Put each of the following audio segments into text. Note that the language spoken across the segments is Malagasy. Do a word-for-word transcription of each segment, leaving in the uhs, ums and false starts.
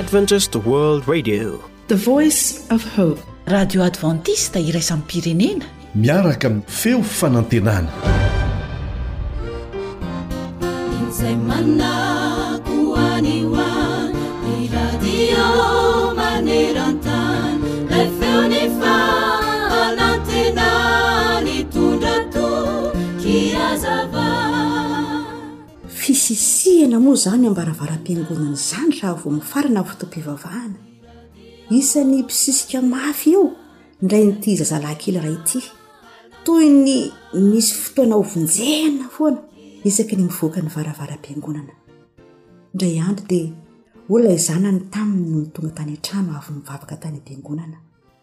Adventist World Radio, the voice of hope. Radio Adventista iraisam-pirenena miaraka amin'ny feo fanantenana. Fisisihana moa zany ambaravaram-piangonana zany raha vo mifarana fotoam-pivavahana. Isan'ny mpisisika mafy eo ndray nyity zazalahy ray ity, toy ny misy fotoana ovonjena foana isaky ny mivoaka ny varavaram-piangonana. Ndray andro dia olona izanany taminy no tonga tany an-trano avy mivavaka tany am-piangonana.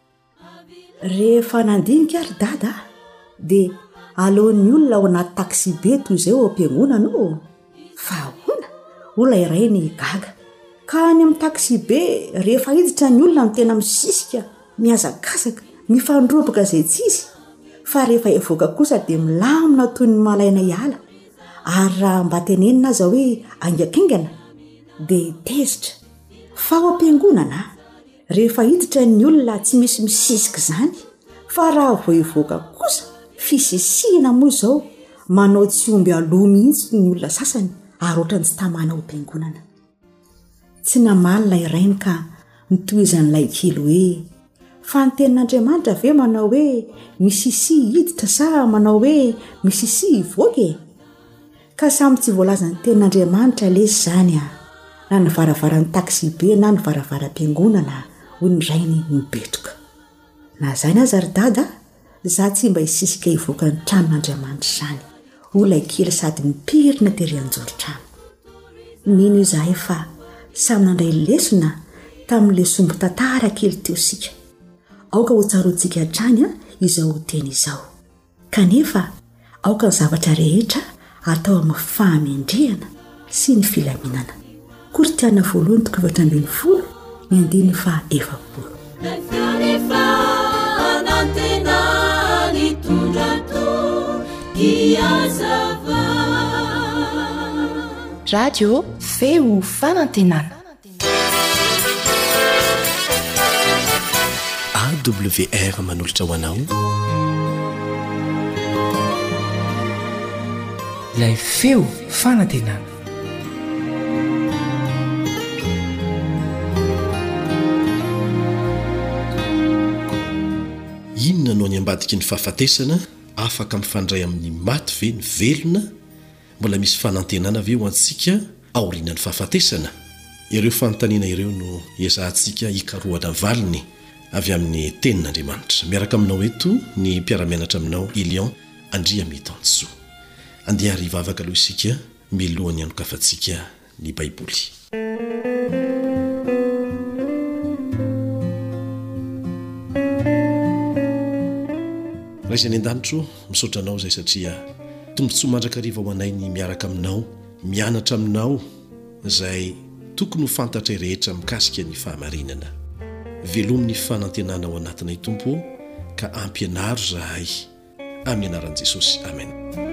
Rehefa nandinika ary dada dia aleon'ny olona ao anaty taxi be toy izay ao am-piangonana ao. Fa hoana olona iray ny gaga ka any amin'ny taxi be rehefa hiditra ny olona ny tena misisika, miazakazaka, mifandroboka izay tsy izy. Fa rehefa evoaka kosa dia milamina toy ny malaina hiala, ary raha mba tenenina aza hoe angakingana dia tezitra. Fa ao am-piangonana rehefa hiditra ny olona tsy misy misisika izany, fa raha vao evoaka kosa fisisihana moa izao manao tsy omby aloha mihitsy ny olona sasany ary ohatrany tsy tamana ao am-piangonana. Tsy namalina irainy ka nitohizan'ilay kely hoe fa ny tenin'Andriamanitra ve manao hoe misisihy hiditra sa manao hoe misisihy hivoaka e? Ka samy tsy voalaza ny tenin'Andriamanitra lesy zany a, na ny varavaran'ny taxi be na ny varavaram-piangonana hoy ny rainy mibetroka. Na zany aza ry dada, za tsy mba hisisika hivoaka ny tranon'Andriamanitra zany. Olay kely sady mipirina tery anjoro-trano. Mino izahay fa samy nandray lesona tamin'le sombo tantara kely teo sika. Aoka ho tsaroantsika hatrany a izao teny izao. Kanefa aoka ny zavatra rehetra atao amin'ny fahamendrehana sy ny filaminana. Koritiana voalohany toko efatra ambin'ny folo ny andiny fa efapolo. Radio feo fanantenana. A W R manolotra ho anao Ilay feo fanantenana. Inona no any ambadiky ny fahafatesana afaka mifandray amin'ny maty ve ny velona? Mbola misy fanantenana ve ho antsika aorianan'ny fahafatesana? Ireo fanontaniana ireo no iazahantsika hikarohana valiny avy amin'ny tenin'Andriamanitra. Miaraka aminao eto ny mpiara-mianatra aminao Ilion Andriamitansoa. Andeha rivavaka aloha isika milohany anokafantsika ny Baiboly. Raisany an-danitro misaotra anao izay satria tombotsoa mandrakariva ho anay ny miaraka aminao, mianatra aminao izay tokony ho fantatra rehetra mikasika ny fahamarinana. Velomin'ny fanantenana ao anatinay Tompo ka ampianaro zahay amin'ny anaran'i Jesosy. Amen.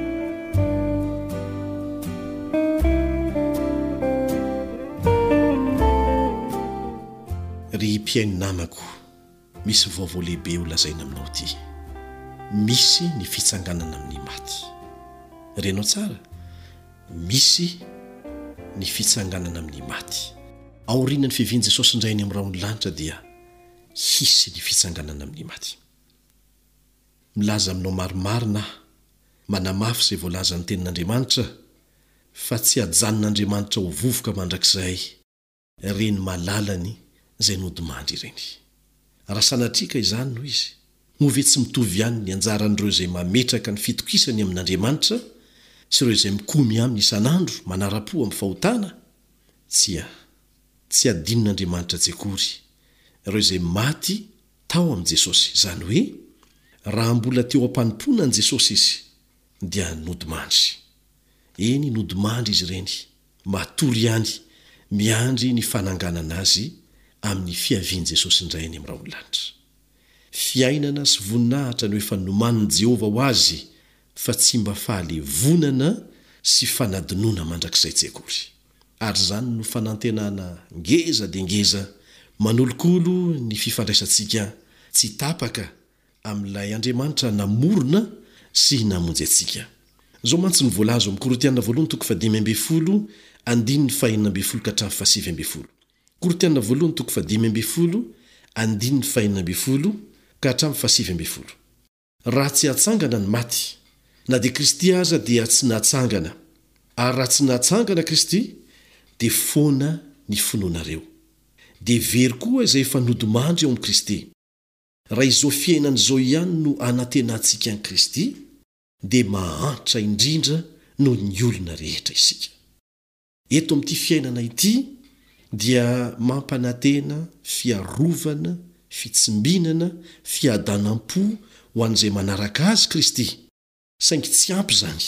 Ry mpiaino namako, misy vaovao lehibe ho lazaina aminao ity. Misy ny fitsanganana amin'ny maty. Renao tsara, misy ny fitsanganana amin'ny maty. Aorian'ny fiviany Jesosy indrainy amin'ny raha ny lanitra dia hisy ny fitsanganana amin'ny maty. Milaza aminao marimarina manamafy izay voalaza ny tenin'Andriamanitra fa tsy hajanon'Andriamanitra ho vovoka mandrakizay reny malalany izay nodimandry ireny. Raha sanatrika izany noho izy, moa ve tsy mitovy ihany ny anjaran'ireo izay mametraka ny fitokisany amin'Andriamanitra sy ireo izay mikomy aminy isan'andro manara-po amin'ny fahotana? Tsia, tsy adinon'Andriamanitra tsekory ireo izay maty tao amin'i Jesosy. Izany hoe raha mbola teo am-panimpona an' Jesosy izy dia nodimandry. Eny nodimandry izy ireny, matory ihany miandry ny fananganana azy amin'ny fiavian'i Jesosy indray any amin'ny raha lanitra. Fiainana sy voninahitra no efa nomanin'i Jehova ho azy, fa tsy mba fahalevonana sy fanadinoana mandrakizay tsekory. ary zany no fanantenana ngeza de ngeza manolokolo ny fifandraisantsika tsy tapaka amin'ilay Andriamanitra namorona sy namonjy antsika. Zao mantsy ny voalazo amin'ny Korintiana voalohany toko fadimy amby folo andininy fahenina amby folo ka hatramin'ny fasivy amby folo. Korintiana voalohany toko fadimy amby folo andininy fahenina amby folo ka hatramin'ny fasivy amby folo. Raha tsy hatsangana ny maty, na dia Kristy aza dia tsy nahatsangana, ary raha tsy nahatsangana Kristy dia foana ny finoanareo. Dia very koa izay efa nodomandry eo amin'ny Kristy. Raha izao fiainan'izao ihany no anatenantsika an'i Kristy, dia mahantra indrindra noho ny olona rehetra isika. Eto amin'ity fiainana ity dia mampanantena fiarovana, fitsimbinana, fiadanam-po ho an'izay manaraka azy Kristy. Saingy tsy ampy zany,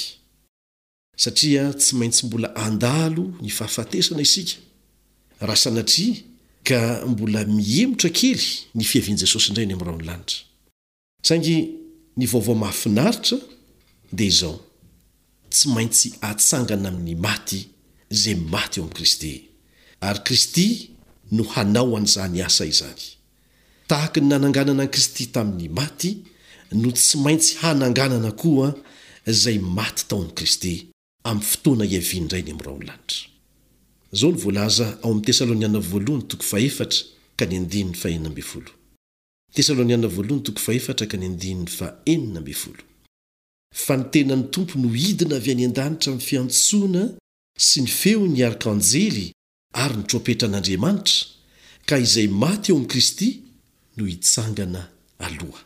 satria tsy maintsy mbola andalo ny fahafatesana isika, raha sanatria ka mbola mihemotra kely ny fiavian Jesosy indray ny amin'ny rao ny lanitra. Saingy ny vaovao mahafinaritra dia izao, tsy maintsy atsangana amin'ny maty izay maty eo amin'ny Kristy, ary Kristy no hanao an'izany asa izany. Tahaka ny nananganana an'i Kristy tamin'ny maty no tsy maintsy hananganana koa izay maty taon'i Kristy amin'ny fotoana iaviany indray ny amin'ny rao ny lanitra. Zao ny voalaza ao amin'ny Tesaloniana voalohany toko faefatra ka ny andininy fahenina amby folo. Tesaloniana voalohany toko faefatra ka ny andininy fahenina amby folo. Fa ny tenan'ny Tompo no hidina avy any an-danitra amin'ny fiantsoana sy ny feo ny arkanjely ary ny trompetan'Andriamanitra, ka izay maty eo amin'ny Kristy no hitsangana aloha.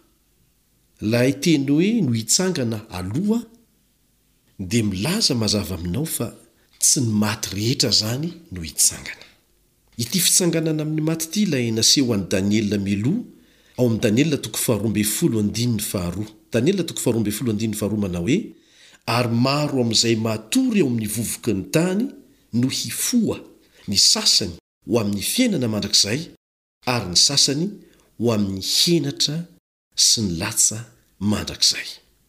Lahy teny hoe no hitsangana aloha dia milaza mazava aminao fa tsy ny maty rehetra zany no hitsangana. Ity fitsanganana amin'ny maty ity ilay naseho an'i Daniela miloa ao amin'ny Daniela toko faharoa amby folo andininy faharoa. Daniela toko faharoa amby folo andininy faharoa manao hoe, ary maro amin'izay matory eo amin'ny vovoky ny tany no hifoa, ny sasany ho amin'ny fiainana mandrakizay, ary ny sasany ho amin'ny henatra sy ny latsa mandrakizay.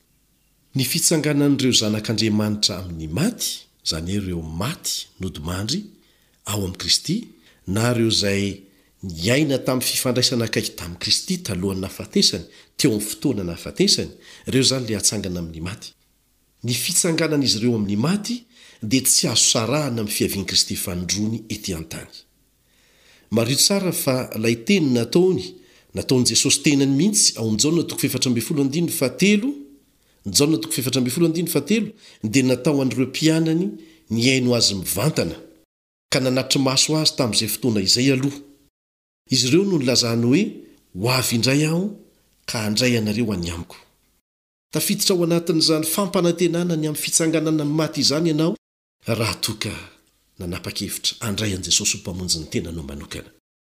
Ny fitsanganan'ireo zanak'Andriamanitra amin'ny maty, zany ireo maty nodimandry ao amin'ny Kristy, na ireo izay niaina tamin'ny fifandraisana akaiky tamin'i Kristy talohan'ny nahafatesany, teo amin'ny fotoana nahafatesany, ireo zany le hatsangana amin'ny maty. Ny fitsanganan'izy ireo amin'ny maty dia tsy azo sarahana amin'ny fiavian'i Kristy fanondrony ety an-tany. Mario tsara fa lay teny nataony, nataon'i Jesosy tenany mihitsy ao amin'ny Jaona toko efatra amby folo andininy fahatelo, Jaona toko efatra amby folo andininy fahatelo, dia natao an'ireo mpianany ny aino azy mivantana, ka nanatitra maso azy tamin'izay fotoana izay aloha. Izy ireo no nilazany hoe, ho avy indray aho ka handray anareo any amiko. Tafiditra ao anatin'izany fampanantenana ny amin'ny fitsanganana amin'ny maty izany ianao, raha toka nanapa-kevitra handray an' Jesosy ho mpamonjy ny tenanao manokana.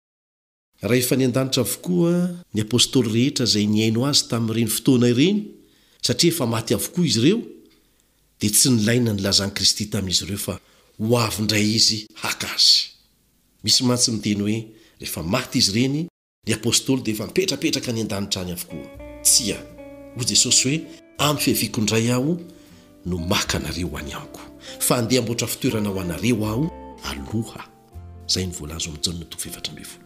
Raha efa ny an-danitra avokoa ny apôstôly rehetra izay niaino azy tamin'ireny fotoana ireny, satria efa maty avokoa izy ireo, dia tsy nilaina nilazan'i Kristy tamin'izy ireo fa ho avy indray izy haka azy. Misy mantsy miteny hoe rehefa maty izy ireny, ny apôstôly dia efa mipetrapetraka ny an-danitra any avokoa. Tsia, ho Jesosy hoe, amin'ny fiaviako indray aho no maka anareo any amiko, fa andeha amboatra fitoerana ho anareo aho aloha. Zay ny voalazo amin'ny Jaona toko efatra amby folo.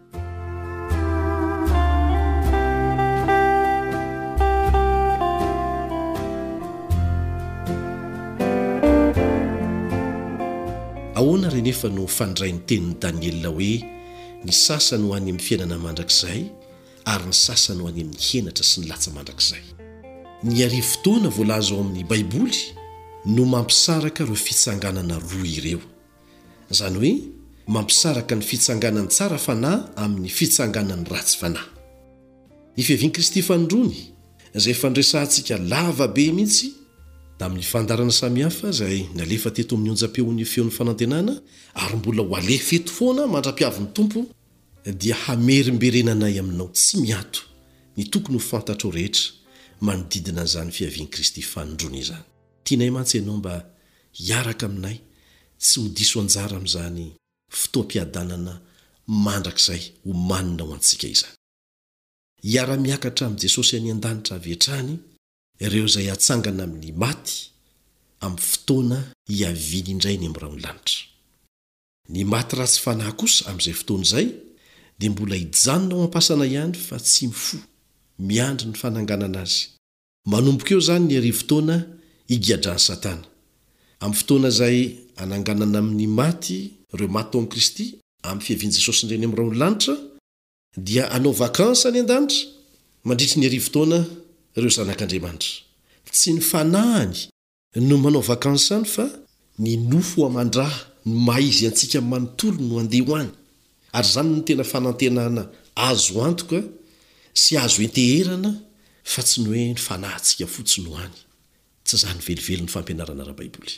Ahoana renefa no fandray ny tenin'i Daniela hoe ny sasany ho any amin'ny fiainana mandrakizay ary ny sasany ho any amin'ny henatra sy ny latsa mandrakizay. Ny arivo fotoana voalazo ao amin'ny Baiboly no mampisaraka ireo fitsanganana roa ireo. Zany hoe mampisaraka ny fitsanganan'ny tsara fanahy amin'ny fitsanganan'ny ratsy fanahy. Ny fiavian'i Kristy fanondrony izay fandresantsika lava be mihitsy tamin'ny fandarana samihafa izay nalefa teto amin'ny onjam-peon'ny feon'ny fanantenana ary mbola ho alefa eto foana mandra-piavin'ny Tompo, dia hamerimberenanay aminao tsy miato ny tokony ho fantatro rehetra manodidina an'izany fiavian'i Kristy fanondrony izany. Tianay mantsy ianao mba hiaraka aminay tsy ho diso anjara amin'izany fotoam-piadanana mandrakizay ho manina ho antsika izany. Hiara-miakatra amin'i Jesosy any an-danitra avy hatrany ireo izay hatsangana amin'ny maty amin'ny fotoana hiaviany indray ny amin'ny rao ny lanitra. ny maty ratsy fanahy kosa amin'izay fotoana izay dia mbola hijanona ao ampasana ihany fa tsy mifo miandry ny fananganana azy. Manomboka eo izany ny arivo-fotoana higiadrany Satana. Amin'ny fotoana izay ananganana amin'ny maty ireo maty tao amin'i Kristy amin'ny fiavian'i Jesosy indreny amin'ny rao ny lanitra dia anao vakansa any an-danitra mandritry ny arivo-fotoana ireo zanak'Andriamanitra. Tsy ny fanahany no manao vakansa any fa ny nofo amandraha ny maizy antsika manontolo no andeha ho any. Ary izany no tena fanantenana azo antoka sy azo enteherana fa tsy ny hoe ny fanahintsika fotsiny ho any. Tsy izany velively ny fampianarana ara-Baiboly.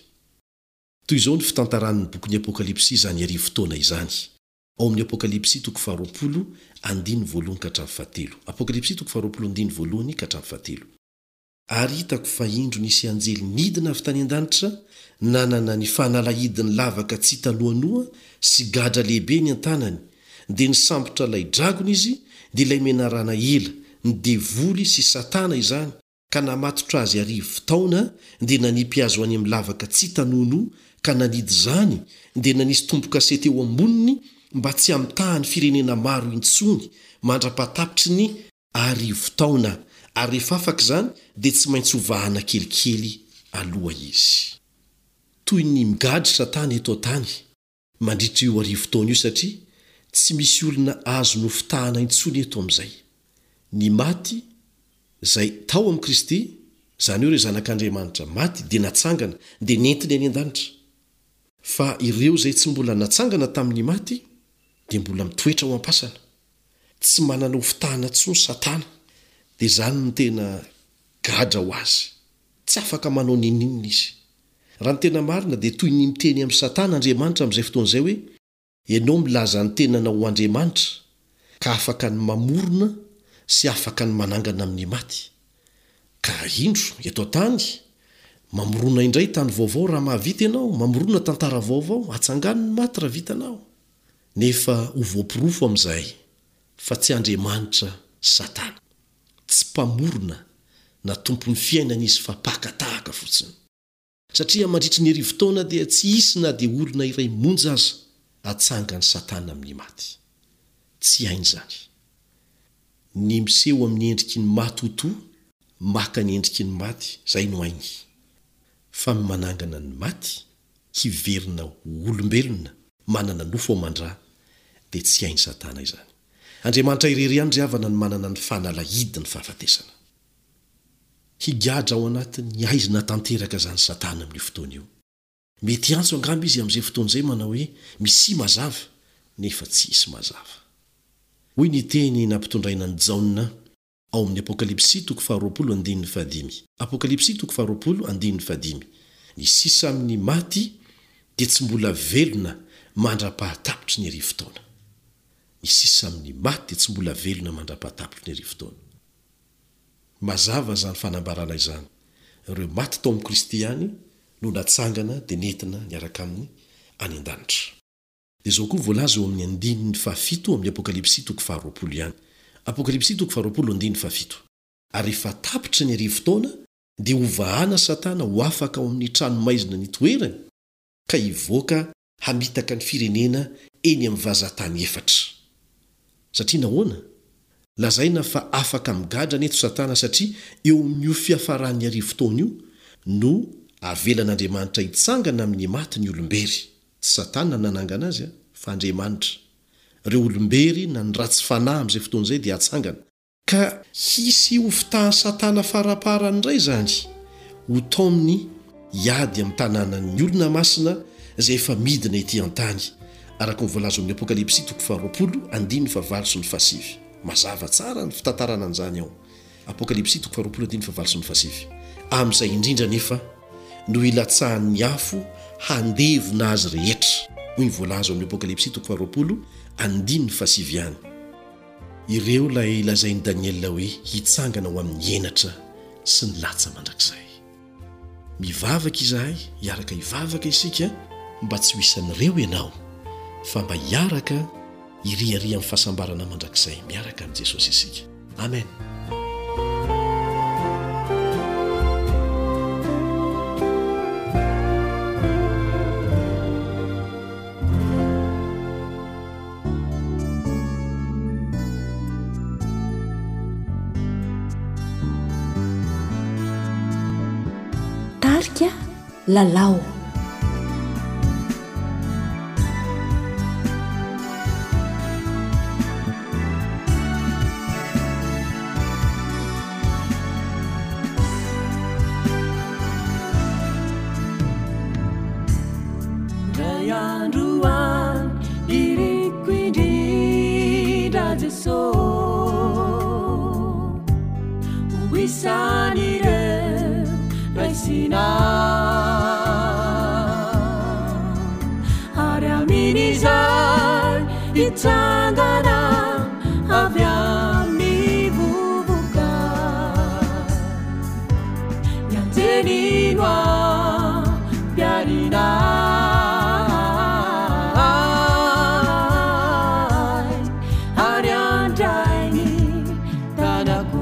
Toy izao ny fitantaran'ny bokin'ny Apokalipsy izany arivo-fotoana izany. Ao amin'ny Apokalipsy toko faharoapolo andiny voalohany ka hatramin'ny fahatelo. Apokalipsy toko faharoapolo andiny voalohany ka hatramin'ny fahatelo. Ary hitako fa indro nisy anjely nidina avy tany an-danitra, nanana ny fanalahidiny lavaka tsy tanoanoa sy gadra lehibe ny an-tanany, dia nisambotra ilay dragona izy, dia ilay menarana ela, ny devoly sy Satana izany, ka namatotra azy arivo taona, dia nanipy azy ho any amin'ny lavaka tsy tanoano, ka nanidy izany, dia nanisy tombo-kasety eo amboniny mba tsy hamitahany firenena maro intsony mandra-patapitry ny arivo taona. Ary rehefa afaka izany dia tsy maintsy hovahana kelikely aloha izy. Toy ny migadry Satana eto an-tany mandritra io arivo-taona io satria tsy misy olona azo nofitahana intsony eto amin'izay. Ny maty izay tao amin'i Kristy, izany hoe ireo zanak'Andriamanitra maty dia natsangana dia nentiny any an-danitra. Fa ireo izay tsy mbola natsangana tamin'ny maty dia mbola mitoetra ho ampasana. Tsy manana hofitahana intsony Satana. Dia izany no tena gadra ho azy. Tsy afaka manao ninninina izy. Raha ny tena marina dia toy ny miteny amin'ny Satana Andriamanitra amin'izay fotoana izay hoe ianao milaza ny tenana ho Andriamanitra ka afaka ny mamorona sy afaka ny manangana amin'ny maty. Ka indro eto an-tany mamorona indray tany vaovao raha mahavita ianao, mamorona tantara vaovao, atsangano ny maty raha vitanao. Nefa ho voapirofo amin'izay fa tsy Andriamanitra Satana. Tsy mpamorona na tompon'ny fiainana izy fa pakatahaka fotsiny. Satria mandritry ny arivo-taona dia tsy hisy na dia olona iray monja aza atsangany Satana amin'ny maty. Tsy hainy izany. Ny miseho amin'ny endriky ny maty ho toa, maka ny endriky ny maty, izay no hainy. Fa manangana ny maty, hiverina olombelona, manana nofo aman-drà, dia tsy hainy Satana izany. Andriamanitra irery ihany ry havana ny manana ny fanalahidiny fahafatesana. Higadra ao anatin'ny aizina tanteraka izany Satana amin'io fotoana io. Mety antso angamba izy amin'izay fotoana izay manao hoe misy mazava, nefa tsy hisy mazava. Hoy ny teny nampitondraina ny Jaona ao amin'ny Apokalipsy toko faharoapolo andiny fahadimy. Apokalipsy toko faharoapolo andiny fahadimy. Ny sisa amin'ny maty dia tsy mbola velona mandra-pahatapitry ny arivo-taona. Ny sisa amin'ny maty dia tsy mbola velona mandra-pahatapitry ny arivo-taona. Mazava izany fanambarana izany. Ireo maty tao amin'i Kristy ihany no natsangana dia nentina niaraka aminy any an-danitra. Dia izao koa voalaza eo amin'ny andininy fahafito amin'ny Apokalipsy toko faharoapolo ihany. Apokalipsy toko faharoapolo andiny fahafito. Ary rehefa tapitra ny arivo-taona dia hovahana Satana ho afaka ao amin'ny trano maizina nitoerany ka hivoaka hamitaka ny firenena eny amin'ny vazatany efatra. Satria nahoana? Lazaina fa afaka migadra neto Satana satria eo amin'io fiafaran'ny arivo-taona io no avelan'Andriamanitra hitsangana amin'ny maty ny olombery. Tsy Satana nanangana azy fa Andriamanitra. Ireo olombery na ny ratsy fanahy amin'izay fotoana izay dia hatsangana. Ka hisy ho fitahan Satana faraparany indray izany ho tao amin'ny hiady amin'ny tanànan'ny olona masina izay efa midina ety an-tany. Araka ny voalaza amin'ny Apokalipsy toko faharoapolo andiny fahavalo sy ny fahasivy. Mazava tsara ny fitantarana an'izany ao. Apokalipsy toko faharoapolo andiny fahavalo sy ny fahasivy. Amin'izay indrindra nefa no ilatsahan'ny afo handevona azy rehetra. Hoy ny voalaza amin'ny Apokalipsy toko faharoapolo andiny ny fahasivy ihany. Ireo ilay lazain'i Daniela hoe hitsangana ho amin'ny henatra sy ny latsa mandrakizay. Mivavaka izahay, hiaraka hivavaka isika mba tsy ho isan'ireo ianao, fa mba hiaraka iriaria amin'ny fahasambarana mandrakizay miaraka amin'i Jesosy isika. Amen. sika lalao. Itangana avyami vuvuka yanteninwa pyarina aryandaini tanaku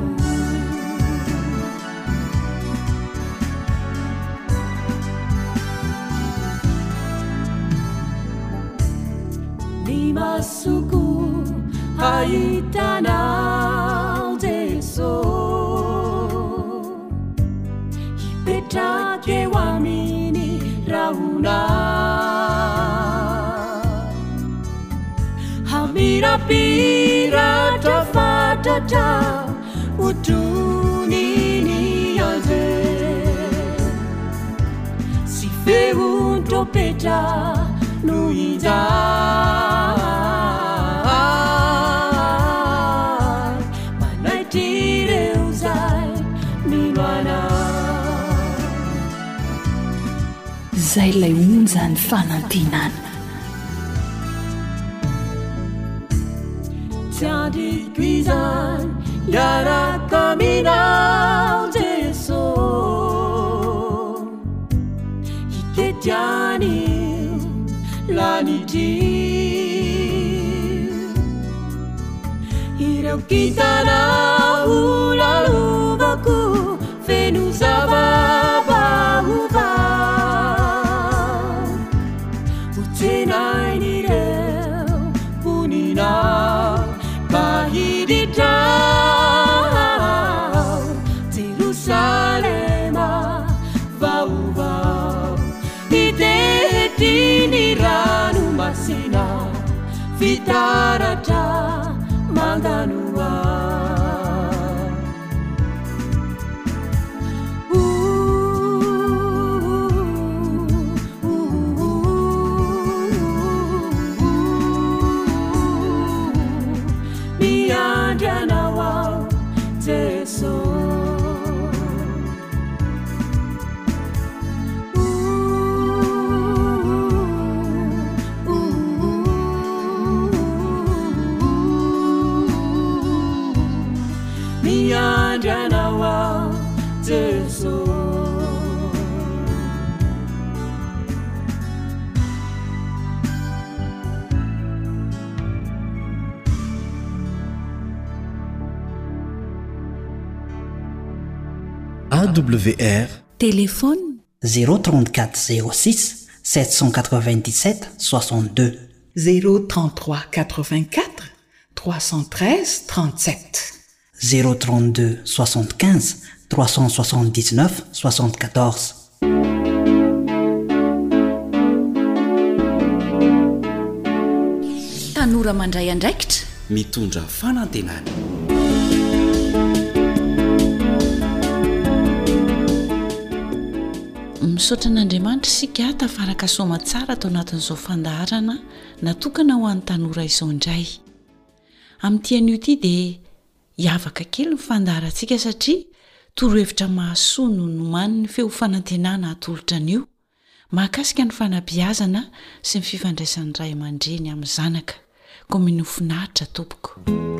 Masuku haitana Jesu Ipetake wamini rauna Hamira pira tafatata utunini yaze Sifeu topeta nuida Manaitire uzai minwana Zay lay onja ny fanantenana Tiandi cuisan yara camina Jesu Itetiani Laniti Ireu kitana ulaluvaku Venusava bahuva Utenai nireu punina Bahidita Jerusalema vauva Idetini ranu masina Vitarata manganua Miandiana wao Jesu Miandiana wao Jesu A W R Téléphone zéro trente-quatre zéro six sept cent quatre-vingt-dix-sept soixante-deux zéro trente-trois quatre-vingt-quatre trois cent treize trente-sept zéro trente-deux soixante-quinze trois cent soixante-dix-neuf soixante-quatorze Tanora mandray andraikitra mitondra fanantenana misaotra an'Andriamanitra isika tafaraka soma tsara atao anatin'izao fandaharana natokana ho an'ny tanora izao indray amin'ity an'io ity dia hiavaka kely ny fandaharantsika satria torohevitra mahasoa no nomany ny feo fanantenana atolotra an'io mahakasika ny fanabeazana sy ny fifandraisan'ny ray aman-dreny amin'ny zanaka koa minofinahitra tompoko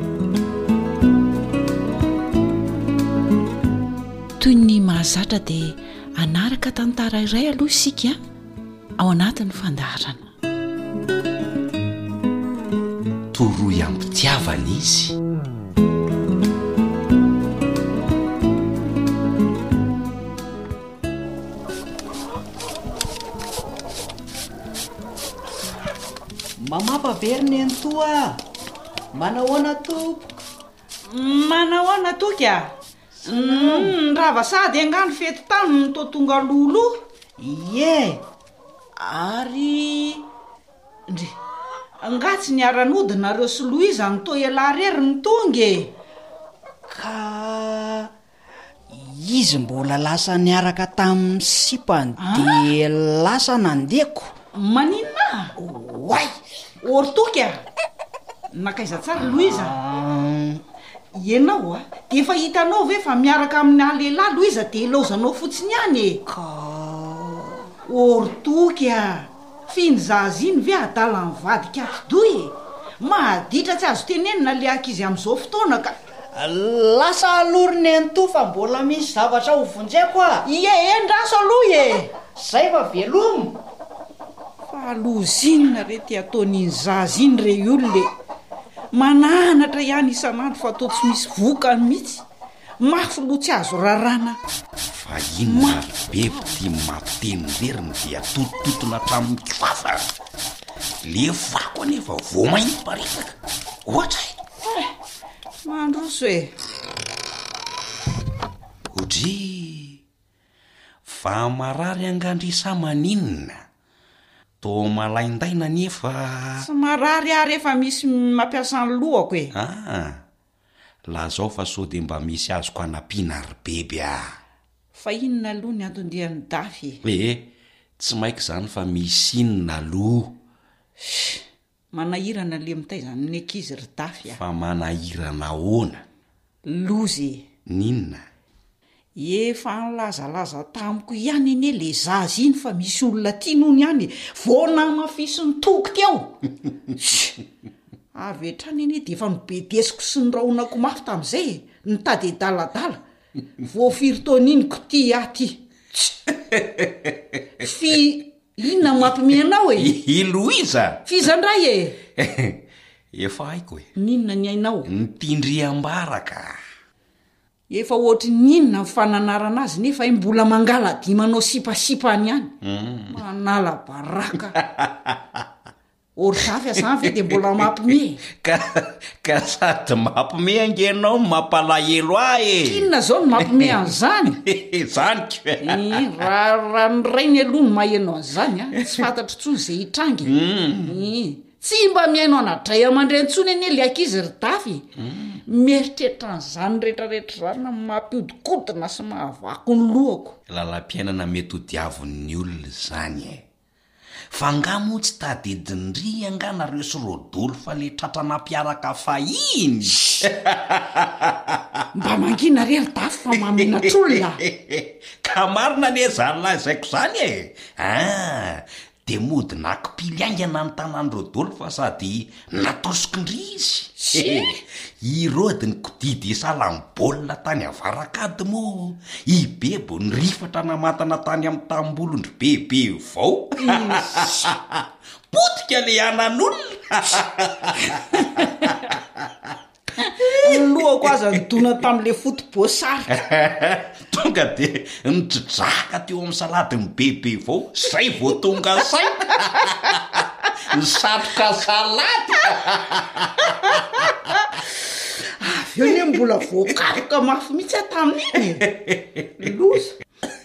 toy ny mahazatra dia anaraka tantara iray aloha isika ao anatin'ny fandaharana toroy ampitiavana izy mamampaveriny any toa manahoana toko manahoana toka Mm, raha va sady angano fety tany no to tonga lolo Ie, ary ndre angatsy ny aran'odinareo sy Louise ny toy alarery ny tonge. Ka izy mbola lasa niaraka tamin'ny sipany de lasa nandeko. Maninona? Wai, ortoka. Nakaiza tsara Louise. Ianao a, de efa hitanao ve fa miaraka amin'ny lehilahy Louise de ilaozanao fotsiny ihany e. Ka ortoka. Finy zaziny ve adala ny vadika atidoy e. Mahaditra tsy azo tenenina le ankizy amin'izao fotoana ka lasa aloriny anto fa mbola misy zavatra ho vonjeko a. Ie, endraso aloha e. Zay fa velomo. Fa lozinina rety ataon'iny zaziny re olona e. Mananatra ihany isan'andro fa atao tsy misy vokany mihitsy. Mafy lo tsy azo rarana. Fa inona bebe ty mampiteny dia totototona tamin'ny kifafa. Le fako anefa vao mainty paritaka. Ohatra e. Mandroso e. Odry, fa marary angandrisa maninona. To malaindaina nefa. Sy marary ary efa misy mampiasa ny lohako e. Ah, lazao fa so de mba misy azoko anampiana ry bebe ah. Fa inona aloha ny antondian'ny dafy? E, tsy maiko zany fa misy inona aloha. Manahirana le mitaizany ny ankizy ry dafy ah. Fa manahirana ahoana? Lozy. Ninona? Efa nilazalaza tamiko ihany ine le zazy iny fa misy olona tianony ihany vao namafisy ny toko teo. Avy hatrany ine de efa nibedesiko sy ny rahonako mafy tamin'izay nitady daladala. Vao firy taona iny koty aty. Fi inona mampimenao e? I Louise. Fizandray e. Efa haiko e. Ninona ny ainao? Nitindriam-baraka. Efa ohatry ninona fananarana azy nefa mbola mangala dimanao sipasipany ihany. Mm. Manala baraka. Orsafy asanfy de mbola mampime. Ka ka sady mampime angenao mampalahelo ah e. Inona zao no mampime an'izany? Zany ke. Raha ny rainy aloha no mahaino an'izany a. Tsy fantatro tsony zay hitrangy. Tsy mba miaino anadray aman-drentsony anie le ankizy ry dafy. Mieritreritra an'izany rehetrarehetra zany mampiodikodina sy mahavako ny lohako. Lalam-piainana mety ho diavon'ny olona zany e. Fa ngamo tsy tadidindry anganareo sy rodolo fa le tratranampiaraka fahiny. Mba mangina re ry dafy fa maminatr'olona. Ka marina ne zany lazaiko zany e. Ah, de mody nakipiliangana ny tanany rodolo fa sady natosokindry izy. Irody ny kodidy isala ny baolina tany avarakady mo. I bebo ny rifatra namatana tany amin'ny tambolondry bebe vao. Potika le anan'olona. Lohako aza nidona tamin'le fotoboasary. Tonga de nidradraka teo amin'ny saladiny bebe vao. Zay vao tonga say. Nisatroka salady. Avy eo ne mbola voakaroka mafy mihitsy tamin'iny. Loza.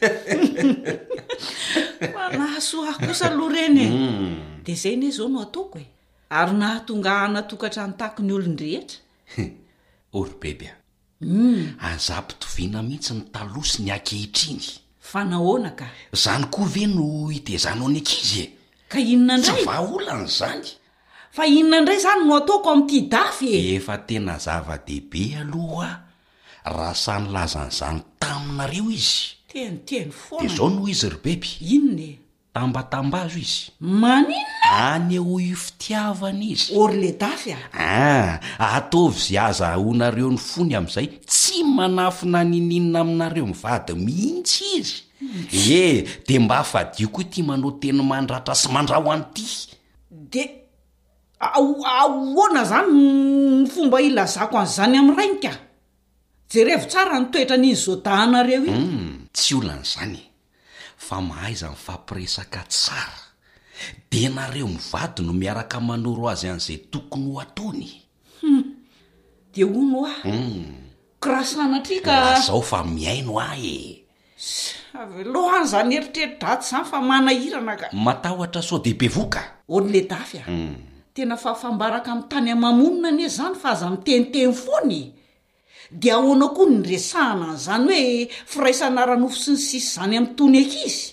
Manasoa kosa aloha reny. De zay ne zao no ataoko e. Ary nahatonga anatokatrano tahaka ny olon-drehetra. Ory bebe. Mm. Azapitoviana mihitsy ny talosy ny ankehitriny. Fa nahoana ka? Zany koa ve no hitezanao ny ankizy e? Ka inona ndray? Tsy vahaolana zany. Fa inona ndray zany no ataoko amin'ity dafy e? Efa tena zava-dehibe aloha raha sany lazan'izany taminareo izy. Teniteny foana. De zao no izy ry bebe. Inona e? Tambatambazo izy. Maninona? Aneho io fitiavana izy. Ory le dafy a? Ah, ataovy zy aza honareo ny fony amin'izay tsy manafina nininina aminareo mivady mihitsy izy. E, de mba afadio koa ty manao teny mandratra sy mandrao an'ity. De ahoana zany ny fomba ilazako an'izany amin'irainy ka? Jerevo tsara ny toetra n'izy zao dahanareo iny. Mm, tsy olan'izany. Fa mahaiza mifampiresaka tsara. De nareo mivady no miaraka manoro azy an'izay tokony ho ataony. Hmm. De hono ah. Mm. Krasanatry ka. Zao fa miaino ah e. Alohan zany eritreridraty zany fa manahirana ka matahotra sao de be voka ony le dafy a tena fafambaraka amin'ny tany amamonina anie zany fa aza miteniteny foany dia ahoana koa ny resahana an'izany hoe firaisana ranofo sy ny sisy zany amin'ny tony ankizy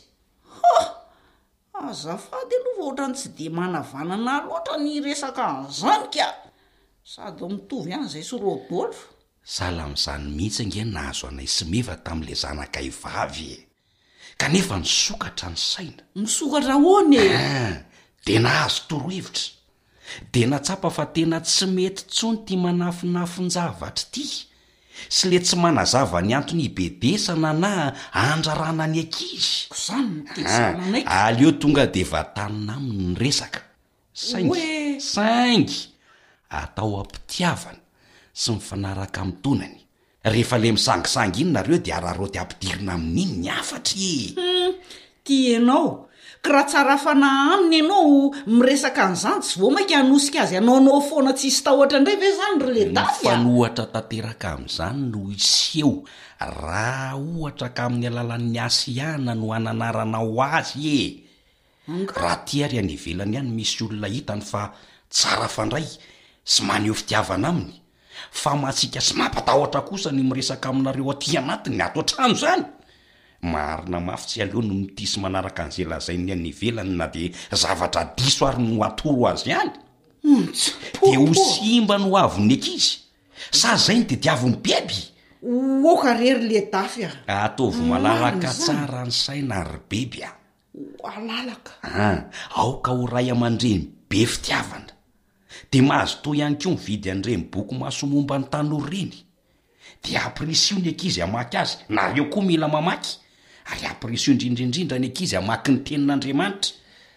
azafady aloha ohatrany tsy de manavanana loatra ny resaka an'izany ka sady mitovy ihany zay sy Rodolphe sala amin'izany mihitsy nge nahazo anay sy meva tamin'le zanakay vavy kanefa nisokatra ny saina misokatra ahoany de nahazo torohevitra de natsapa fa tena tsy mety tsony ty manafinafin-javatra ty sy le tsy manazava ny antony ibebesana na andrarana ny ankizy zany tesana anay aleo tonga de vatanina aminy resaka saingy saingy atao ampitiavana sy mifanaraka amin'ny tonany rehefa le misangisangy iny nareo de araroty ampidirina amin'iny ny afatry ty ianao ka raha tsara fanahy aminy ianao miresaka an'izany tsy vao mainka hanosika azy anaonao foana tsisy tahoatra indray ve zany ry le dafy fanohatra tanteraka amin'izany no iseho raha ohatra ka amin'ny alalan'ny asiana no ananarana ho azy e raha ty ary any ivelany ihany misy olona hitany fa tsara fandray sy maneho fitiavana aminy fa matsika sy mampatahotra kosa ny miresaka aminareo aty anatiny ato an-trano zany marina mafy tsy aleo no mitisy manaraka an'izay lazainy any ivelany na de zavatra diso ary no atoro azy ihany de ho simba no avy ny ankizy sa zay ny tediavo ny biby oka rery le dafy a ataovy malalaka tsara ny saina ary biby a alalaka aoka ho ray aman-dreny be fitiavana de mahazo to ihany koa mividy an'ireny boky mahasomomba ny tanora reny de aprisio ny ankizy hamaky azy nareo koa mila mamaky ary aprisio indrindraindrindra ny ankizy hamaky ny tenin'Andriamanitra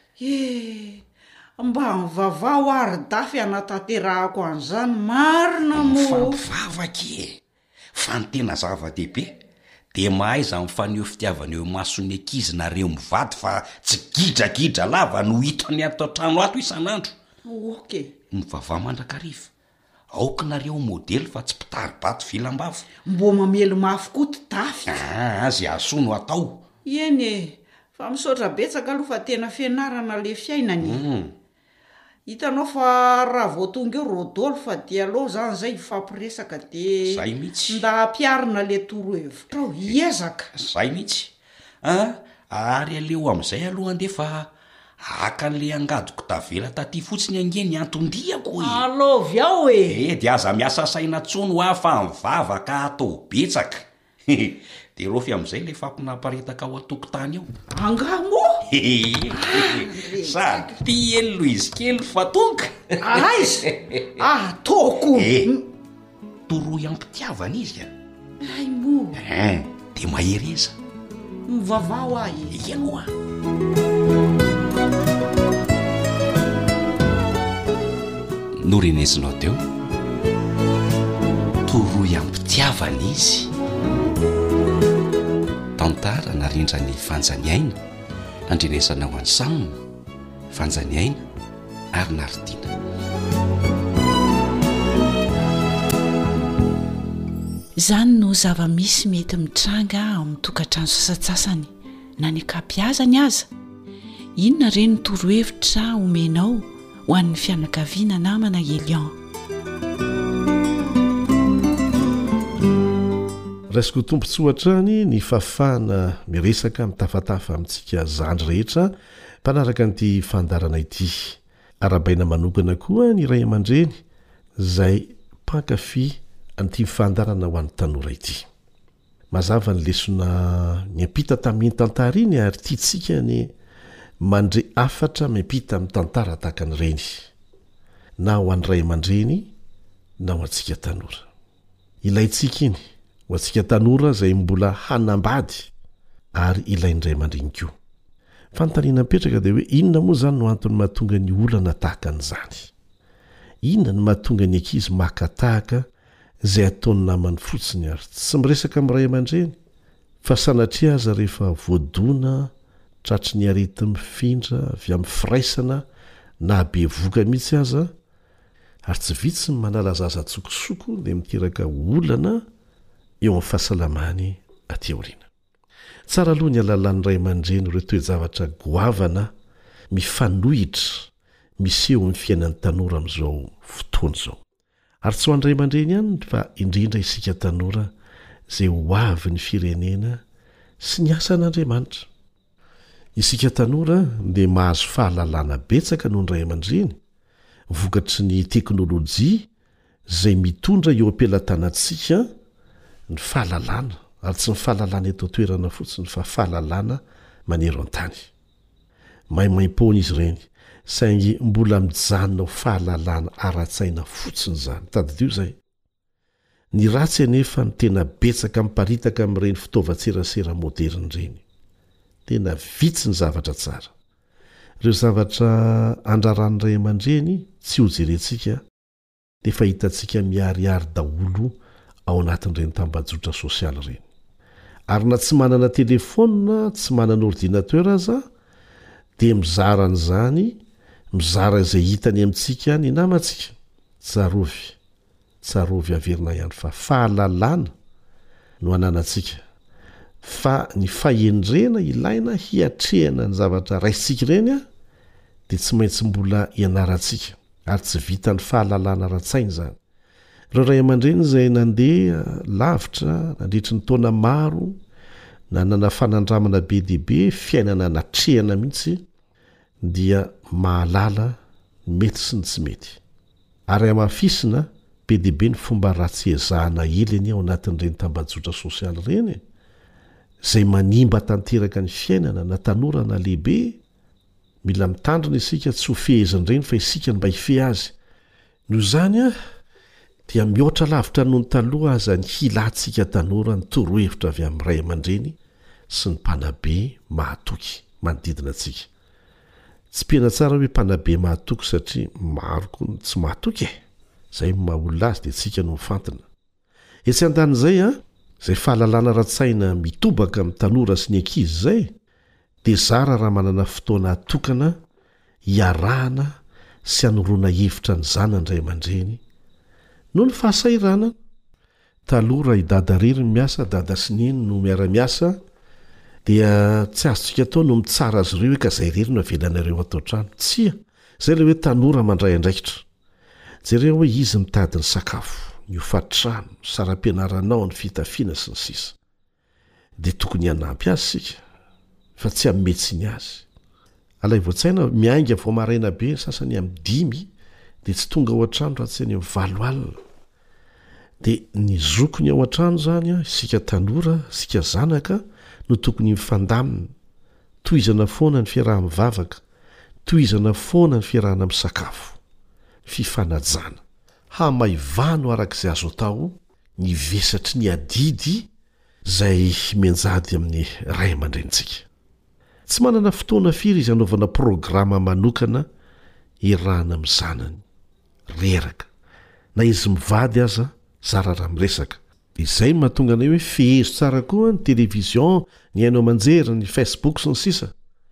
e mba mivavao ary dafy anatanterahako an'izany marina mo fampivavaky fa ny tena zava-dehibe de mahay za mifaneo fitiavana eo masony ankizy nareo mivady fa tsy gidragidra lava no hitany ato an-trano ato isan'andro okay ny vava mandrakariva aoka nareo modely fa tsy pitaribato vilambavo mbo mamelo mafy koa ty dafy azy aso no atao eny e fa misaotra betsaka aloha fa tena fianarana le fiainany hitanao fa raha vao tonga eo Rodolphe fa dia aloha zany zay ifampiresaka de zay mihitsy nda ampiarina le torohevitra ao hiezaka zay mihitsy a ary aleo am'izay aloha andefa akan'le angadiko tavela taty fotsiny angeny antondiako e alovy ao e e de aza miasa saina tsony ho afa mivavaka atao betsaka de rofy am'izay le fampinaparetaka ao atokotany ao angamo sa ty ely Louise kely fa tonga aizy ah toko toroy ampitiavana izy a ay mo de mahereza mivavao ahy ianoa norenezinao teo toroy ampitiavana izy tantara narindra ny fanjaniaina andrenesana ho any samina fanjaniaina ary naridina zany no zava-misy mety mitranga ao amin'ny tokantrano sasatsasany na ny akapiazany aza inona reny torohevitra omenao ho an'ny fianakaviana namana Elion raisiko tompontsoatrany ny fafana miresaka mitafatafa amintsika zandry rehetra mpanaraka nyity fandarana ity arabaina manokana koa ny ray aman-dreny zay mpankafy an'ity fandarana ho an'ny tanora ity mazava ny lesona miampita tamin'ny tantara iny ary tiatsika ny mandre afatra miampita amin'ny tantara tahaka ny reny na ho an'ny ray aman-dreny na ho antsika tanora ilayntsika iny ho antsika tanora zay mbola hanambady ary ilaindray aman-dreny koa fanontaniana mipetraka dia hoe inona moa zany no antony mahatonga ny olana tahaka an'izany inona no mahatonga ny ankizy makatahaka zay ataony namany fotsiny ary tsy miresaka amin'ray aman-dreny fa sanatria aza rehefa voadona tratry ny arety mifindra avy amin'ny firaisana na be voka mihitsy aza ary tsy vitsy ny manala zaza tsokosoko dia miteraka olana eo amin'ny fahasalamany aty aoriana tsara aloha ny alalan'ny ray aman-dreny ireo toe-javatra goavana mifanohitra miseho amin'ny fiainan'ny tanora amin'izao fotoana izao ary tsy ho an'ray aman-dreny ihany fa indrindra isika tanora izay ho avy ny firenena sy ny asan'Andriamanitra. Isika tanora dia mahazo fahalalana betsaka noho ny ray aman-dreny vokatry ny teknôlôjia izay mitondra eo am-pelatanantsika ny fahalalana ary tsy ny fahalalana eto toerana fotsiny fa fahalalana manero an-tany. Maimaim-paona izy ireny saingy mbola mijanona ho fahalalana ara-tsaina fotsiny izany tadidio izay. Ny ratsy anefa ny tena betsaka miparitaka amin'ireny fitaovan-tserasera moderna ireny. Tena vitsy ny zavatra tsara. Ireo zavatra andraran'ny ray aman-dreny tsy ho jerentsika dia fa hitantsika miariary daholo ao anatin'ireny tambajotra sosialy ireny. Ary na tsy manana telefona, tsy manana ordinatera aza dia mizara an'izany, mizara izay hitany amintsika ny namantsika. Tsarovy, tsarovy averina ihany fa fahalalana no ananantsika. Fa ny fahendrena ilaina hiatrehana ny zavatra raisitsika ireny a dia tsy maintsy mbola ianarantsika ary tsy vita ny fahalalana ara-tsaina izany. Ireo ray aman-dreny izay nandeha lavitra nandritry ny taona maro nanana fanandramana be dia be fiainana natrehana mihitsy dia mahalala mety sy ny tsy mety. Ary amafisina be dia be ny fomba ratsy ezahana eleny ao anatin'ireny tambajotra sosialy ireny izay manimba tanteraka ny fiainana na tanora na lehibe. Mila mitandrina isika tsy ho fehezin'ireny fa isika ny mba hife azy. Noho izany a dia mihoatra lavitra noho ny taloha aza ny hilantsika tanora ny torohevitra avy amin'ny ray aman-dreny sy ny mpanabe mahatoky manodidina antsika. Tsy pena tsara hoe mpanabe mahatoky satria maro koa ny tsy mahatoky e. Izay mahaolona azy dia tsika no mifantana. Etsy andan'izay a izay fahalalana ara-tsaina mitobaka amin'ny tanora sy ny ankizy izay dia zara raha manana fotoana atokana hiarahana sy hanoroana hevitra ny zanany ray aman-dreny noho ny fahasahiranana. Taloha raha i dada rery ny miasa, dada sy neny no miara-miasa dia tsy azontsika atao no mitsara azy ireo hoe ka izay rery no avelanareo atao trano. Tsia, izay ilay hoe tanora mandray andraikitra. Jereo hoe izy mitady ny sakafo, ny hofatrano, ny saram-pianaranao, ny fitafiana sy ny sisa. Dia tokony hanampy azy sika fa tsy hametsiny azy. Alay voatsaina miainga vao maraina be sasany amin'ny dimy dia tsy tonga ao an-trano raha tsy any amin'ny valo alina. Dia ny zokony ao an-trano izany a isika tanora, isika zanaka no tokony mifandamina. Tohizana foana ny fiaraha-mivavaka, tohizana foana ny fiarahana amin'ny sakafo. Fifanajana, hamaivano arak'izay azo atao ny vesatry ny adidy izay menjady amin'ny ray aman-drenitsika. Tsy manana fotoana firy izy anaovana programa manokana irahana amin'ny zanany, reraka. Na izy mivady aza, zarara miresaka. Izay mahatonga anay hoe fehezo tsara koa ny televizion, ny haino aman-jery, ny Facebook sy ny sisa.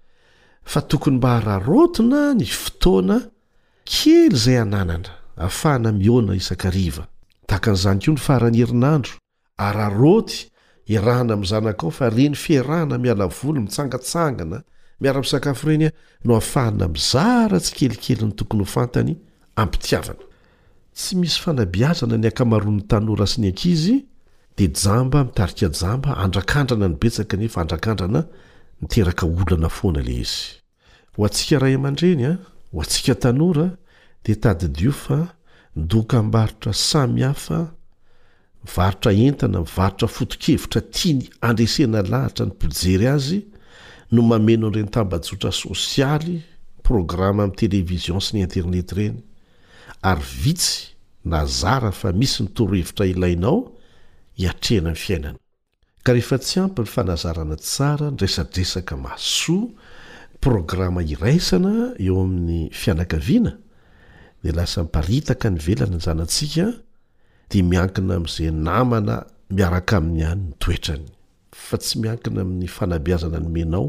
Fa tokony mba hararotina ny fotoana kely izay ananana, ahafahana miona isan-kariva. Takan'izany koa ny farany herinandro, araroty irahana amin'ny zanakao fa reny fiarahana miala voly mitsangatsangana miara-misakafo ireny no ahafahana mizara tsy kelikely ny tokony ho fantany ampitiavana. Tsy misy fanabiazana ny akamaroan'ny tanora sy ny ankizy dia jamba mitarika jamba, andrakandrana ny betsaka nefa andrakandrana niteraka olana foana le izy. Ho antsika ray aman-dreny a, ho antsika tanora dia tadidio fa dokam-barotra samy hafa, mivarotra entana, mivarotra foto-kevitra tiany andresena lahatra ny mpijery azy no mameno ireny tambajotra sosialy, programa amin'ny televizion sy ny internet ireny. Ary vitsy na zara fa misy ny torohevitra ilainao hiatrehana ny fiainana. Ka rehefa tsy ampy ny fanazarana tsara, ndresadresaka mahasoa, programa iraisana eo amin'ny fianakaviana dia lasa miparitaka ny velana ny zanantsika dia miankina amin'izay namana miaraka amin'ny ihany ny toetrany, fa tsy miankina amin'ny fanabiazana ny menao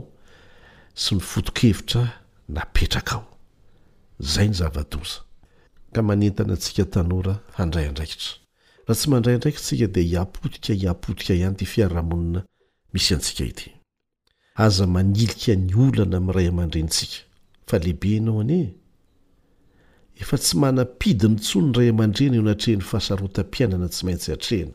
sy ny foto-kevitra napetraka ao. Zay ny zava-doza. Ka manentana antsika tanora handray andraikitra. Raha tsy mandray andraikitra tsika dia hiapotika hiapotika ihany ty fiarahamonina misy antsika ity. aza manilika ny olana ami'ray aman-drentsika fa lehibe ianao anie efa tsy manapidi mitsony ny ray aman-dreny eo natrehan'ny fahasarotam-piainana tsy maintsy atrehana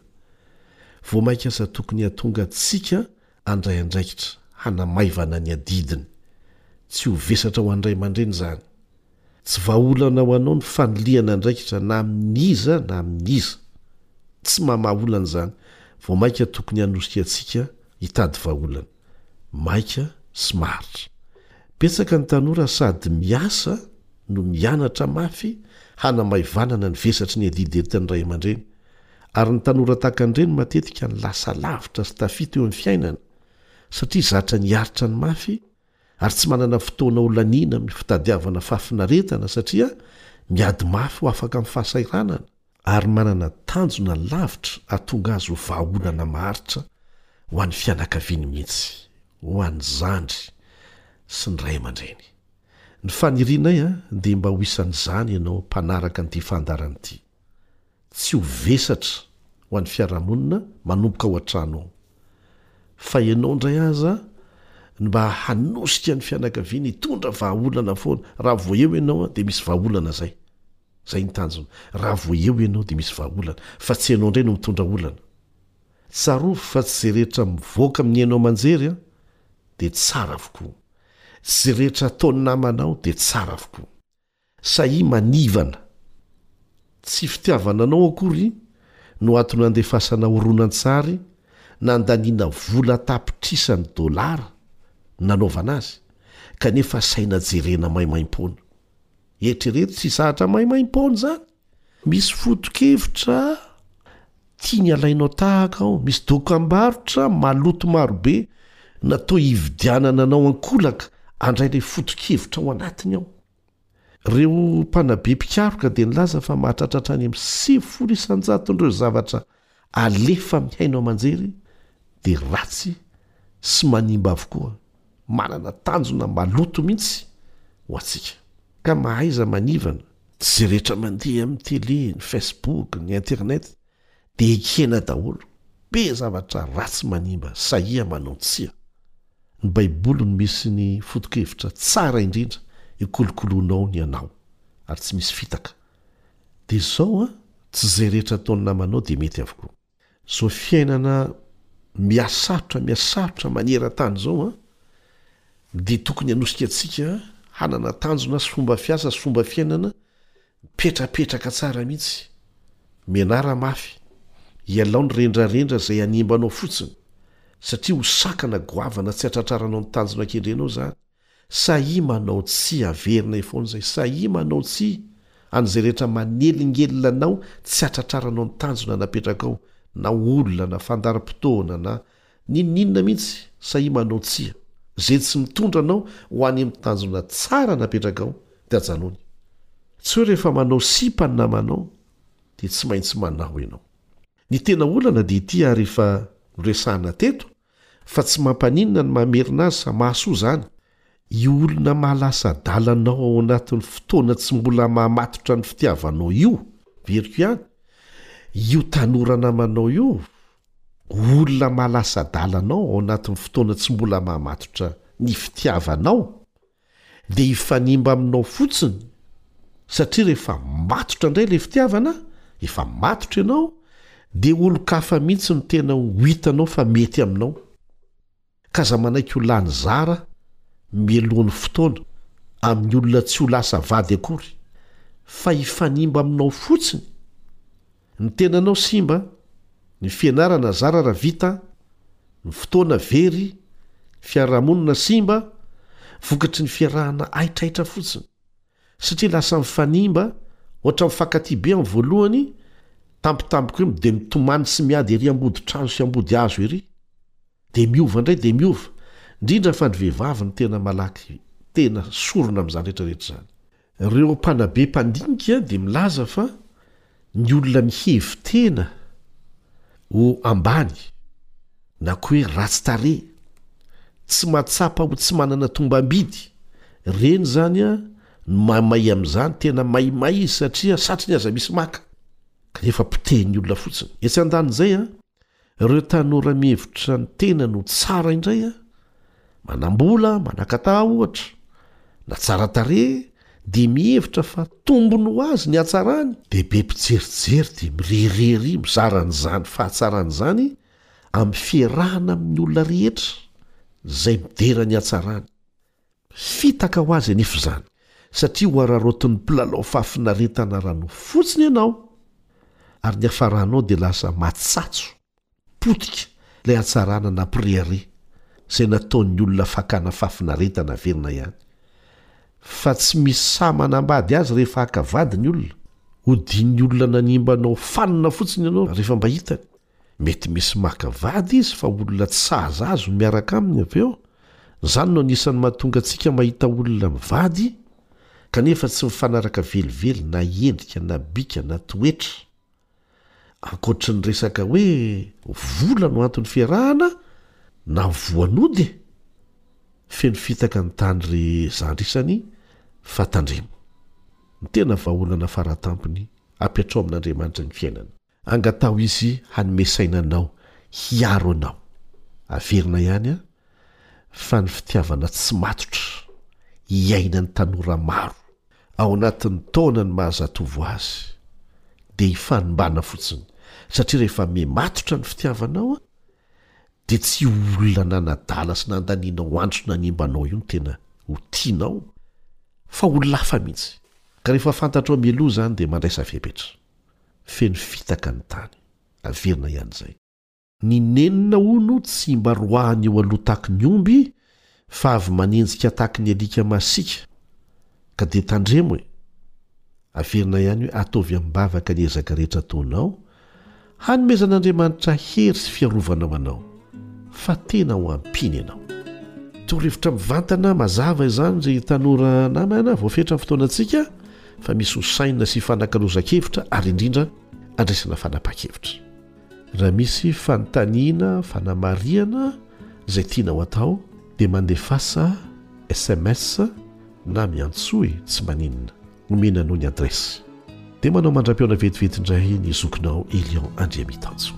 vo mainka asa tokony hatonga antsika andray andraikitra hanamaivana ny adidiny tsy ho vesatra ho andray aman-dreny zany tsy vaolana ho anao ny fanoliana andraikitra na amin'iza na amin'iza tsy mamaolana zany vo mainka tokony hanosika antsika hitady vaolana maika sy maritra petsaka ny tanora sady miasa no mianatra mafy hanamaivanana ny vesatry ny adididitan'ny ray aman-dreny ary ny tanora takan'ireny matetika ny lasa lavitra sy tafita eo amin'ny fiainana satria zatra ny aritra ny mafy ary tsy manana fotoana olaniana amin'ny fitadiavana fafinaretana satria miady mafy ho afaka amin'ny fahasairanana ary manana tanjona lavitra atonga azy ho vahaolana maharitra ho an'ny fianakaviany mihitsy ho an'ny zandry sy ny ray aman-dreny ny fanirinay a dia mba ho isan'izany ianao mpanaraka n'ity fandarana ity tsy ho vesatra ho an'ny fiarahamonina manomboka ho an-trano ao fa ianao ndray aza mba hanosika ny fianakaviany hitondra vahaolana foana raha vo eo ianao dia misy vahaolana zay zay ny tanjona raha vo eo ianao dia misy vahaolana fa tsy ianao indray no mitondra olana tsarofo fa tsy zay rehetra mivoaka amin'ny ianao manjery a dia tsara avokoa tsy zay rehetra ataony namanao dia tsara avokoa sahi manivana tsy fitiavananao akory no atony andefasana horonan-tsary nandaniana vola tapitrisany dolara nanaovana azy kanefa saina jerena maimaim-pona eritrereto tsy sahatra maimaim-pona zany misy fotokevitra tiany alainao tahaka ao misy dokam-barotra maloto marobe natao hividianana anao ankolaka andray ilay fotokevitra ao anatiny ao reo mpanabe mpikaroka dia nilaza fa mahatratratra any amin'ny sivifolo isanjaton'ireo zavatra alefa mihainao aman-jery dia ratsy sy manimba avokoa manana tanjona maloto mihitsy ho atsika ka mahaiza manivana tsy zay rehetra mandeha amin'ny tele ny facebook ny internet dia ekena daholo be zavatra ratsy manimba sahia manao tsia ny baiboly no misy ny fotokevitra tsara indrindra ikolokoloanao ny anao ary tsy misy fitaka dia zao a tsy zay rehetra ataony namanao dia mety avokoa so fiainana miasarotra miasarotra maneran-tany zao a dia tokony hanosika antsika hanana tanjona sy fomba fiasa sy fomba fiainana mipetrapetraka tsara mihitsy mianara mafy ialao ny rendrarendra zay animbanao fotsiny satria ho sakana goavana tsy hatratraranao ny tanjona akendrenao zany sahi manao tsy averina ifoana zay sahi manao tsy an'izay rehetra manelingelinanao tsy hatratraranao ny tanjona napetraka ao na olona na fandaram-potoana na nininina mihitsy sahi manao tsia zay tsy mitondra anao ho any amin'ny tanjona tsara napetraka ao dia ajanony tsy hoe rehefa manao sipa ny namanao dia tsy maintsy manao ianao ny tena olana dia ity ary efa noresahana teto fa tsy mampaninona ny mamerina azy sa mahasoa zany io olona mahalasa dalanao ao anatin'ny fotoana tsy mbola mahamatotra ny fitiavanao io veriko ihany io tanora namanao io olona mahalasa dalanao ao anatin'ny fotoana tsy mbola mahamatotra ny fitiavanao dia hifanimba aminao fotsiny satria rehefa matotra indray ilay fitiavana efa matotra ianao dia olo-kafa mihitsy no tena ho hitanao fa mety aminao ka za manaiky ho lany zara mielohan'ny fotoana amin'ny olona tsy ho lasa vady akory fa hifanimba aminao fotsiny ny tenanao simba ny fianarana zara raha vita ny fotoana very fiarahamonina simba vokatry ny fiarahana aitraitra fotsiny satria lasa mifanimba ohatra mifankaty be amin'ny voalohany tampotampoka hoe dia mitomany sy miady ery ambody trano sy ambody azo ery dia miova indray dia miova indrindra fa ny vehivavy ny tena malaky tena sorona amin'izany rehetrarehetra zany ireo mpanabe mpandinika dia milaza fa ny olona mihevy tena ho ambany na koa hoe ratsy tare tsy matsapa ho tsy manana tombam-bidy reny zany a mamay amin'izany tena maimay izy satria satry ny aza misy maka kanefa pitehiny olona fotsiny etsy an-dany zay a ireo tanora mihevitra ny tena no tsara indray a manambola manakata ohatra na tsara tare dia mihevitra fa tombony ho azy ny hatsarany dia be mpijerijery dia mirerery mizaran'izany fahatsaran'izany amin'ny fiarahana amin'ny olona rehetra izay midera ny hatsarany fitaka ho azy anifo izany satria ho ararotin'ny mpilalao fahafinaretana rano fotsiny ianao ary ny hafaranao dia lasa matsatso potika ilay hatsarana na priare izay nataon'ny olona fakana fahafinaretana verina ihany fa tsy misy sa manambady azy rehefa hakavady ny olona hodian'ny olona nanimbanao fanina fotsiny ianao rehefa mba hitany mety misy makavady izy fa olona tsy saza azy ho miaraka aminy avy eo izany no anisan'ny mahatonga antsika mahita olona mivady kanefa tsy mifanaraka velively na endrika na bika na toetra ankoatra ny resaka hoe vola no antony fiarahana na voanody feno fitaka ny tany ry zandrisany fatandremo ny tena vahaolana faratampony apiatrao amin'Andriamanitra ny fiainana angatao izy hanomesainanao hiaro anao averina ihany a fa ny fitiavana tsy matotra hiaina ny tanora maro ao anatin'ny taona ny mahazatovo azy dia hifanimbana fotsiny satria rehefa mematotra ny fitiavanao a dia tsy olona nanadala sy nandanianao andro nanimbanao io ny tena ho tianao fa olona hafa mihitsy ka rehefa fantatrao mialoha izany dia mandraisa fepetra feno fitaka ny tany averina ihany izay ny nenina ono tsy mba roahany eo aloha taky ny omby fa avy manenjika taky ny alika masika ka dia tandremo hoe averina ihany hoe ataovy amin'nybavaka ny ezaka rehetra ataonao hanomezan'Andriamanitra hery sy fiarovanao anao fa tena ho ampiny ianao torohevitra mivantana mazava izany zay tanora namana voafetra ny fotoanantsika fa misy hosaina sy fanakalozan-kevitra ary indrindra andraisana fanapa-kevitra raha misy fanontaniana fanamariana izay tiana ho atao dia mandefasa sms na miantsoy tsy maninona nomenanao ny adresy dia manao mandra-piona vetivety indray ny zokinao Elion Andriamitanjo.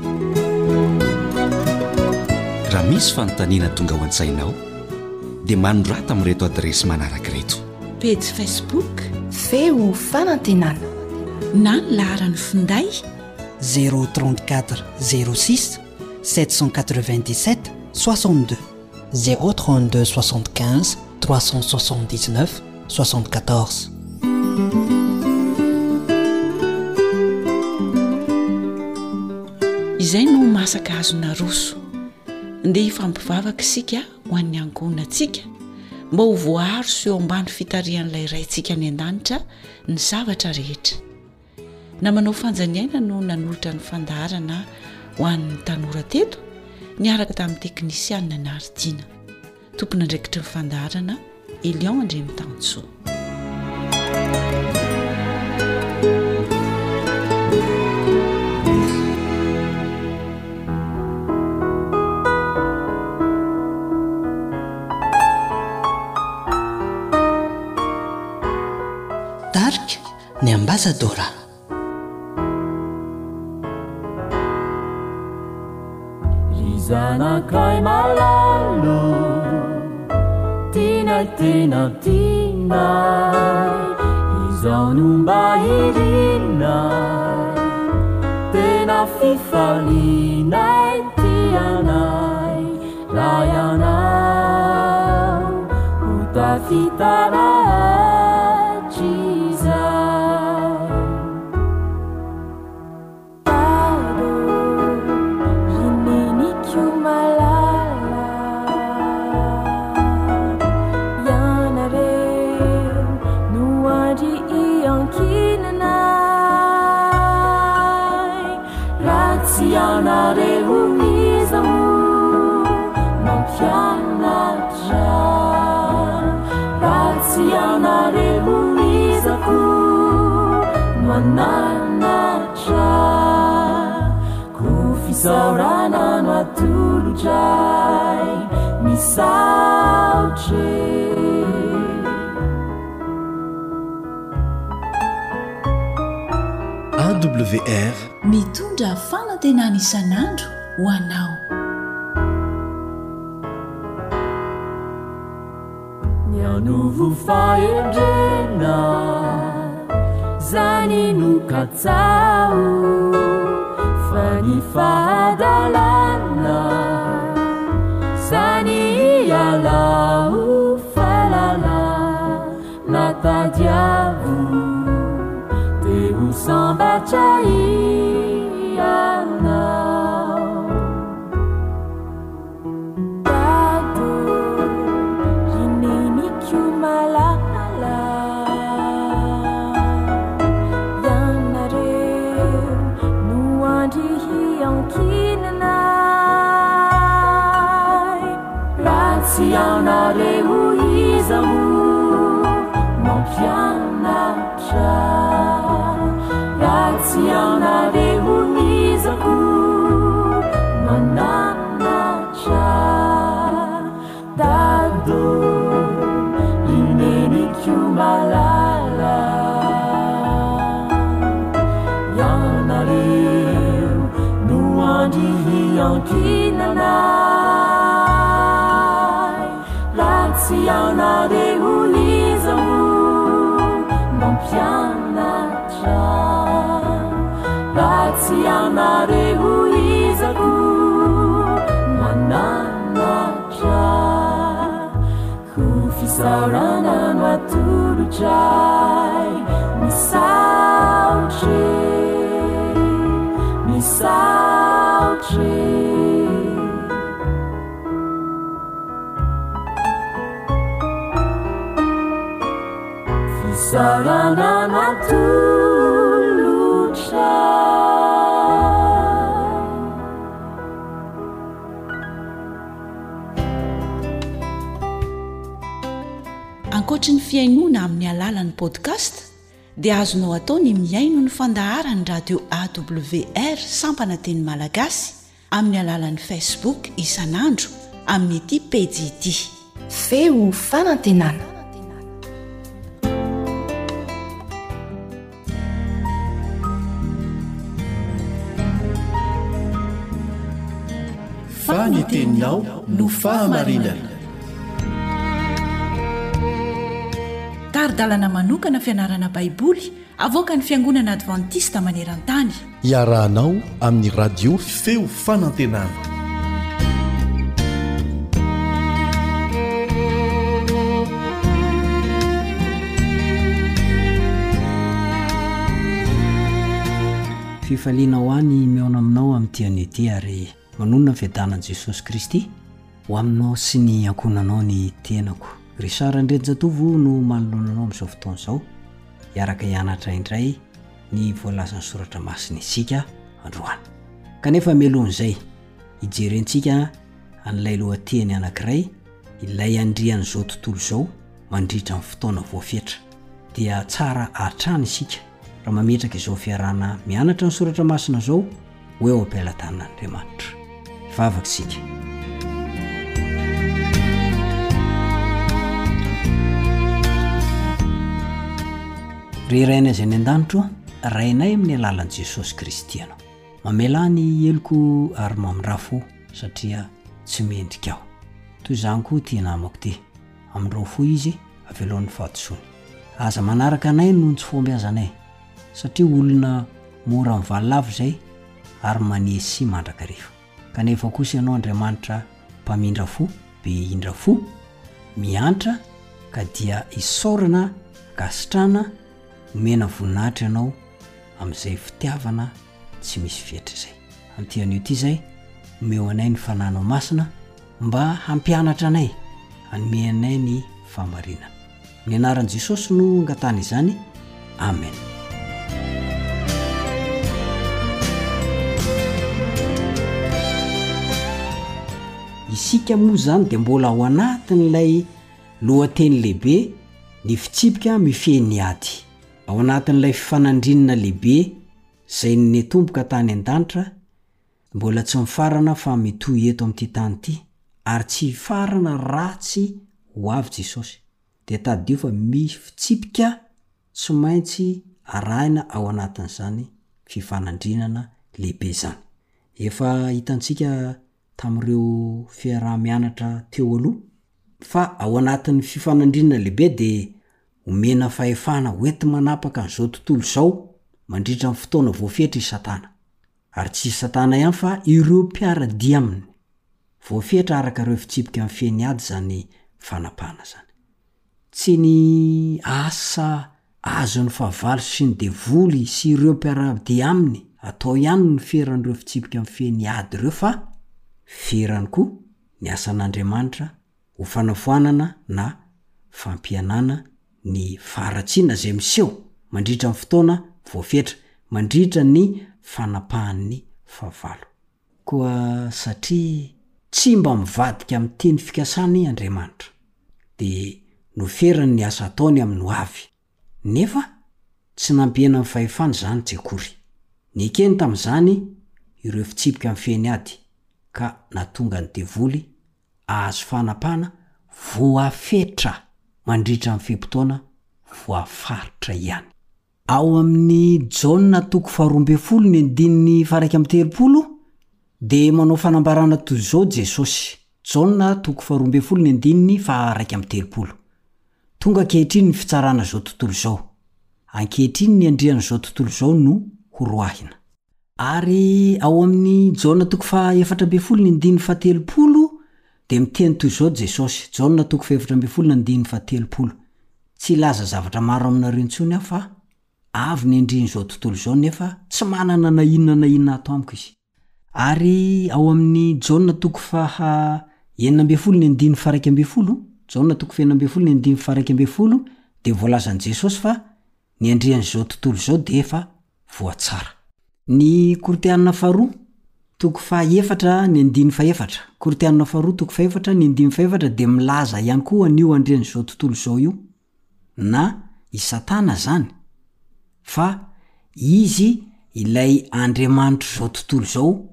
Raha misy fanontaniana tonga ho an-tsainao dia manorata amin'ireto adresy manaraka ireto: page Facebook feo fanantenana na ny laharany finday zéro trente-quatre zéro six sept cent quatre-vingt-dix-sept soixante-deux zéro trente-deux soixante-quinze trois cent soixante-dix-neuf soixante-quatorze. Izay no masaka azona roso ndeha hifampivavaka isika ho an'ny ankohonantsika mba ho voaharo sy eo ambany fitarian'ilay raintsika any an-danitra ny zavatra rehetra. Na manao fanjaniaina no nanolotra ny fandaharana ho an'ny tanora teto niaraka tamin'ny teknisianina Nardina. Tompona andraikitry ny fandaharana Elion Andriamitanjo. Dark ny ambassadora. Zanakay malalo Tinay tinay tinay Izaw nung bahirinay Tena fifalinay tiyanay Layanaw Utafitaray Jizay Tado Rininikyo malala Yanare Nuwadi iyang kinanay Ratsiyanare umizamu Mampianatra Ratsiyanare umizaku Mananatra Kufisaurana matulujay Misauche A W R mitondra fanantenana isan'andro ho anao. mianovo faendrena zany nokatsao fa ny fahadalana zany ialao falala natadiavo teo sambatra ianao dado rineniko malala ianareo no andrihiankinanay ratsy ianareo izamo mampianatra ratsy ianareo izako mananatra dado rineniko malala ianareo no andrihiankinanay ratsy ianareo izamo mampianatra ratsy ianareo izako mananatra ho fisarana no atolotray misaotre misaotre fisarana no atolotray ankoatra ny fiainoana amin'ny alalan'ny podcast dia azonao atao ny miaino ny fandaharany radio awr sampana teny malagasy amin'ny alalan'ny facebook isanandro amin'ny ity pejy ity feo fanantenana faniteninao no fahamarinana taridalana manokana fianarana baiboly avoaka ny fiangonana advantista maneran-tany iarahanao amin'ny radio feo fanantenana fifaliana ho any miaona aminao amin'nytian'ity ary manonona ny fiadanan'i Jesosy Kristy ho aminao sy ny ankonanao ny tenako. Ry Sara Ndrenjatovo no manoloananao amin'izao fotoana izao, hiaraka hianatra indray ny voalazan'ny soratra masina isika androany. Kanefa mialohan'izay hijerentsika an'ilay lohateny anankiray ilay andrian'izao tontolo izao mandritra ny fotoana voafetra. Dia tsara hatrany isika raha mametraka izao fiarahana mianatra ny soratra masina izao ho eo am-pialantanan'Andriamanitra. Vavaka isika. Reraina izay ny an-danitro, rainay amin'ny alalan'i Jesosy Kristy ianao. Mamela ny heloko ary mamindrafo satria tsy mendrika aho. Toy izany koa ity namako ity, amin'irao fo izy aveloan'ny fahatosoany. Aza manaraka anay noho ny tsy fombiazanay, satria olona mora mivalavo izay ary manesy mandrakarivo. Kanefa kosa ianao Andriamanitra mpamindra fo, be indra fo, miantra ka dia isaorana gasitrana mena voninahitra ianao amin'izay fitiavana tsy misy fetra izay. Amin'ity anio ity izay omeo anay ny fananao masina mba hampianatra anay, hanome anay ny fahamarinana. Ny anaran'i Jesosy no angatana izany. Amen. Isika moa zany dia mbola ao anatin'ilay lohateny lehibe, ny fitsipika mifehy ady. Ao anatin'ilay fifanandrinana lehibe izay netomboka tany an-danitra, mbola tsy mifarana fa mitohy eto amin'ity tany ity, ary tsy farana ratsy ho avy Jesosy. Dia tadio fa misy fitsipika tsy maintsy arahina ao anatin'izany fifanandrinana lehibe zany. Efa hitantsika tamin'ireo fiarah-mianatra teo aloha fa ao anatin'ny fifanandrina lehibe de omena fahefana hoenti manapaka n'izao tontolo zao mandritra ny fotoana voafetra i Satana. Ary tsy Satana ihany fa ireo mpiara-dia aminy voafetra araka ireo fitsipika amin'ny feny ady zany fanapana zany. Tsy ny asa azo ny fahavalo sy ny devoly sy ireo mpiara-dia aminy atao ihany ny feran'ireo fitsipika amin'ny feny ady ireo fa ferany koa ny asan'Andriamanitra ho fanafoanana na fampianana ny faharatsiana zay miseho mandritra ny fotoana voafetra mandritra ny fanapahan'ny fahavalo. Koa satria tsy mba mivadika amin'ny teny fikasany Andriamanitra de noferany ny asa ataony amin'ny hoavy. Nefa tsy nampiena amin'ny fahefany zany tsekory. Nikeny tamin'izany ireo fitsipika amin'ny feny ady ka natonga ny devoly azo fanapana voafetra mandritra amin'ny fimpotona voafaritra ihany. Ao amin'ny Jaona toko faharoa amby folo ny andininy faraka amby telopolo de manao fanambarana toy izao Jesosy. Jaona toko faharoa amby folo ny andininy faraka amby telopolo. Tonga ankehitriny ny fitsarana zao tontolo zao. Ankehitriny ny andriana zao tontolo zao no horoahina. Ary ao amin'ny Jaona toko faha efatra amby folo ny andininy fahatelopolo de miteny toy izao Jesosy. Jaona toko faha efatra amby folo ny andininy fahatelopolo. Tsy laza zavatra maro aminareo intsony aho fa avy ny andriny zao tontolo zao nefa tsy manana na inona na inona ato amiko izy. Ary ao amin'ny Jaona toko faha enina amby folo ny andininy faraka amby folo, Jaona toko faha enina amby folo ny andininy faraka amby folo de voalazan'i Jesosy fa ny andrian'izao tontolo zao de efa voatsara. Ny Korinthiana faharoa toko faha efatra ny andininy faha efatra, Korinthiana faharoa toko faha efatra ny andininy faha efatra de milaza ihany koa an'io andrian'izao tontolo zao io na i Satana zany fa izy ilay Andriamanitra zao tontolo zao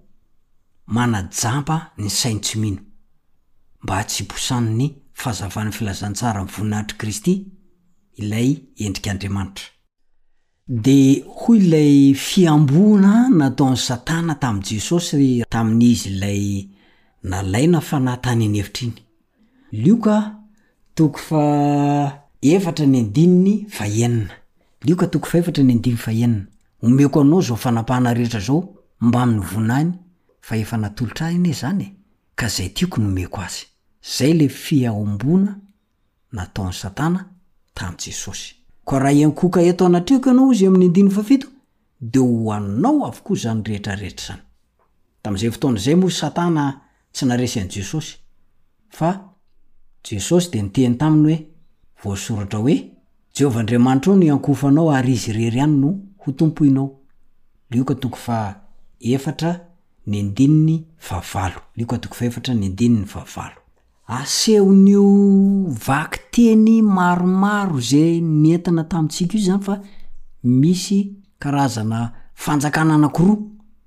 manajamba ny sainy tsy mino mba tsy hiposan'ny fahazavan'ny filazantsara ny voninahitry Kristy ilay endrik'Andriamanitra. De hoy ilay fiambona nataon'ny Satana tamin'i Jesosy tamin'izy ilay nalaina fanatany ny hevitriny. Lioka toko fa efatra ny andininy faenina. Lioka toko fa efatra ny andininy faenina. Omeko anao zao fanapahana rehetra zao mba amin'ny vonany fa efa natolotra iny zany ka zay tiako nomeko azy. Zay le fiambona nataon'ny Satana tamin'i Jesosy. Ko raha iankoka eto anatreko ianao izy amin'ny andininy fafito de ho anao avokoa zany rehetra rehetra zany. Tamin'izay fotoana zay moa Satana tsy naresy an'i Jesosy fa Jesosy de niteny taminy hoe voasoratra hoe Jehovah Andriamanitra no iankofanao ary izy rery ihany no ho tompoinao. Lioka toko fa efatra ny andininy fahavalo. Lioka toko fa efatra ny andininy fahavalo. Asehon'io vaky teny maromaro zay nentina tamintsika io zany fa misy karazana fanjakana anankiroa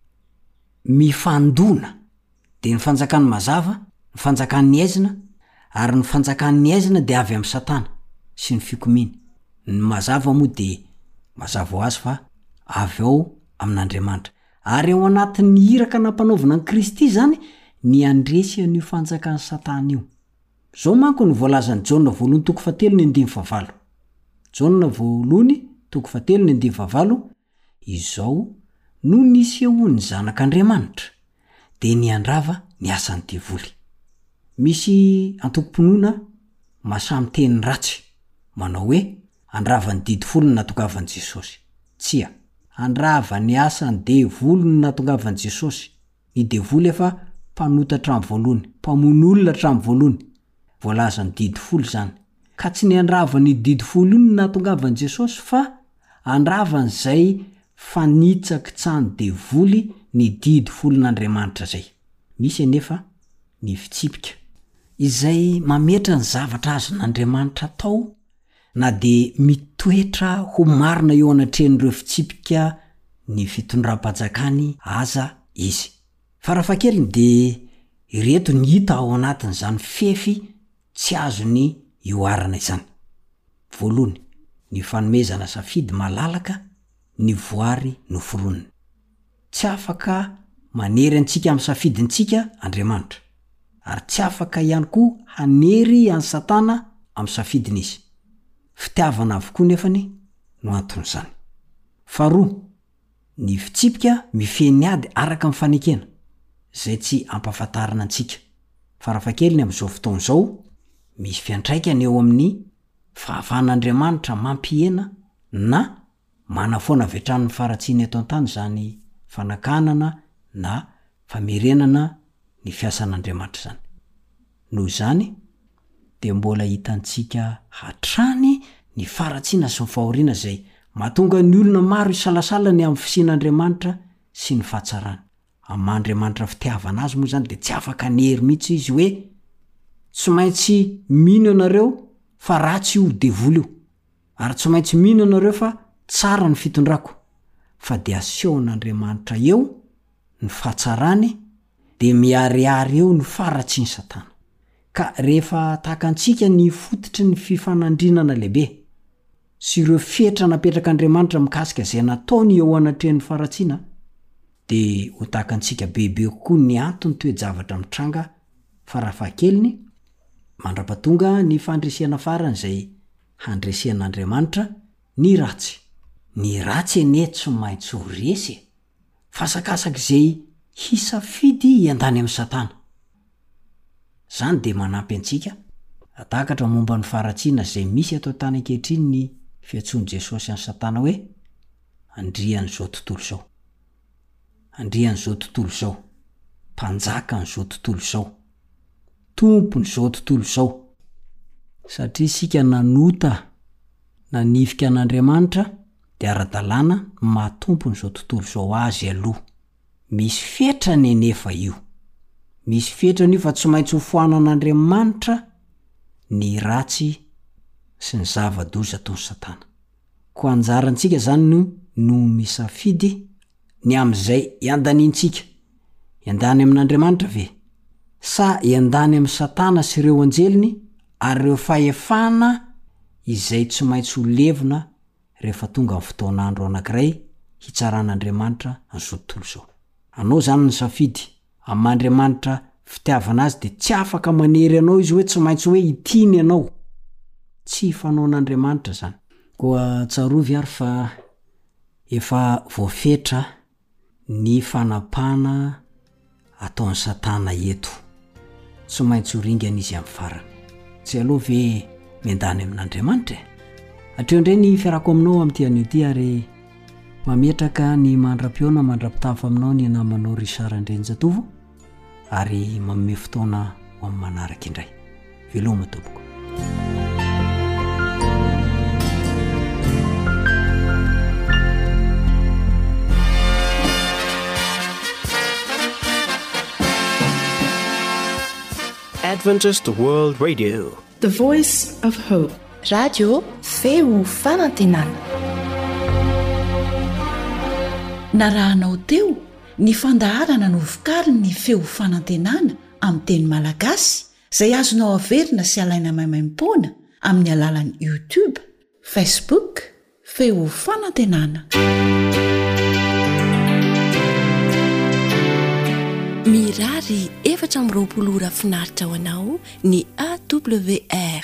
mifandona. De ny fanjakany mazava, ny fanjakan'ny aizina ary ny fanjakan'ny aizina de avy amin'ny Satana sy ny fikominy. Ny mazava moa de mazava ho azy fa avy ao amin'Andriamanitra. Ary ao anatin'ny iraka nampanaovana ny Kristy zany ny andresy an'io fanjakan'ny Satana io. Zao manko ny voalazan'ny Jaona voalohany toko fahatelo ny andininy fahavalo. Jaona voalohany toko fahatelo ny andininy fahavalo. Izao no nisehoan'ny zanak'Andriamanitra de niandrava ny asan'ny devoly. Misy antokom-pinoana masamy teny ratsy manao hoe andrava ny didy folo ny natongavan'i Jesosy. Tsia, andrava ny asan'ny devoly ny natongavan'i Jesosy. Ny devoly efa mpanotatra amin'ny voalohany, mpamon'olona hatramin'ny voalohany. Voalaza ny didy folo zany. Ka tsy ny andrava ny didy folo ny natongavan'i Jesosy fa andrava n'izay fanitsaka tsany devoly ny didy folo n'Andriamanitra zay. Misy anefa ny fitsipika izay mametra ny zavatra azon'Andriamanitra tao na de mitoetra ho marina eo anatrehan'ireo fitsipika ny fitondram-panjakany aza izy. Farafahakeliny de ireto ny hita ao anatin'izany fefy tsy azony ioarana izany. Voalohany, ny fanomezana safidy malalaka, ny voary noforoniny. Tsy afaka manery antsika amin'ny safidintsika Andriamanitra. ary tsy afaka ihany koa hanery any satana amin'ny safidin'izy fitiavana avokoa nefany no anton'izany. Faharoa, ny fitsipika mifeny ady araka amin'ny fanekena zay tsy ampahafantarana antsika. Farafahakeliny amin'izao fotoana izao misy fiantraikany eo amin'ny fahafahan'Andriamanitra mampihena na manafoana vetran'ny faratsiany eto an-tany zany fanakanana na famerenana ny fiasan'Andriamanitra zany. Noho izany dia mbola hitantsika hatrany ny faratsiana sy ny fahoriana zay mahatonga ny olona maro isalasalany amin'ny fisian'Andriamanitra sy ny fahatsarany. Amin'Andriamanitra fitiavana azy moa zany dia tsy afaka nery mihitsy izy hoe tsy maintsy mino ianareo fa ratsy io devoly io, ary tsy maintsy mino ianareo fa tsara ny fitondrako, fa dia asehon'Andriamanitra eo ny fahatsarany dia miariary eo ny faratsy ny satana. Ka rehefa takantsika ny fototry ny fifanandrinana lehibe sy ireo fetra napetrak'Andriamanitra mikasika zay nataony eo anatrehan'ny faratsiana, dia ho takantsika bebe kokoa ny antony toe-javatra mitranga farafahakeliny mandrapatonga ny fandresena farany zay handresen'Andriamanitra ny ratsy. Ny ratsy ene tsy maintsy ho resy fasakasaka izay hisafidy iandany amin'ny satana. Zany dia manampy antsika atakatra momba ny faratsiana zay misy ato tany ankehitriny ny fiantsoan' Jesosy any satana hoe andrian'izao tontolo izao, andrian'izao tontolo izao, mpanjakan'izao tontolo izao, tompon'izao tontolo izao. Satria sika nanota nanifika an'Andriamanitra dia ara-dalàna mahatompony izao tontolo izao azy aloha. Misy fetrany nefa io, misy fetrany io fa tsy maintsy ho foanan'Andriamanitra ny ratsy sy ny zava-doza ataon'ny satana. Ko anjarantsika zany no no misafidy ny amin'izay iandaniantsika, iandany amin'Andriamanitra ve sa iandany amin'ny satana sy ireo anjeliny ary ireo fahefana izay tsy maintsy ho levona rehefa tonga amin'ny fotoan'andro anankiray hitsaran'Andriamanitra an'izao tontolo izao. Anao zany ny safidy amin'Andriamanitra fitiavana azy dia tsy afaka manery anao izy hoe tsy maintsy hoe hitiny ianao, tsy fanaon'Andriamanitra zany. Koa tsarovy ary fa efa voafetra ny fanapana ataon'ny satana eto, tsy maintsy ho ringana izy amin'ny farany. Tsy aloha ve miandany amin'Andriamanitra e? Hatreo indray ny fiarako aminao amin'ity an'ity ary mametraka ny mandra-piona mandra-pitafa aminao ny namanao Richard Andrenjatovo ary manome fotoana ho amin'ny manaraka indray. Veloma tompoko. Adventist World Radio, The Voice of Hope. Radio feo fanantenana. Narahanao teo ny fandaharana no vokariny ny feo fanantenana amin'ny teny malagasy izay azonao averina sy alaina maimaimpoana amin'ny alalan'ny YouTube, Facebook, feo fanantenana. Mirary efatra amby roapolo ora finaritra ho anao ny A W R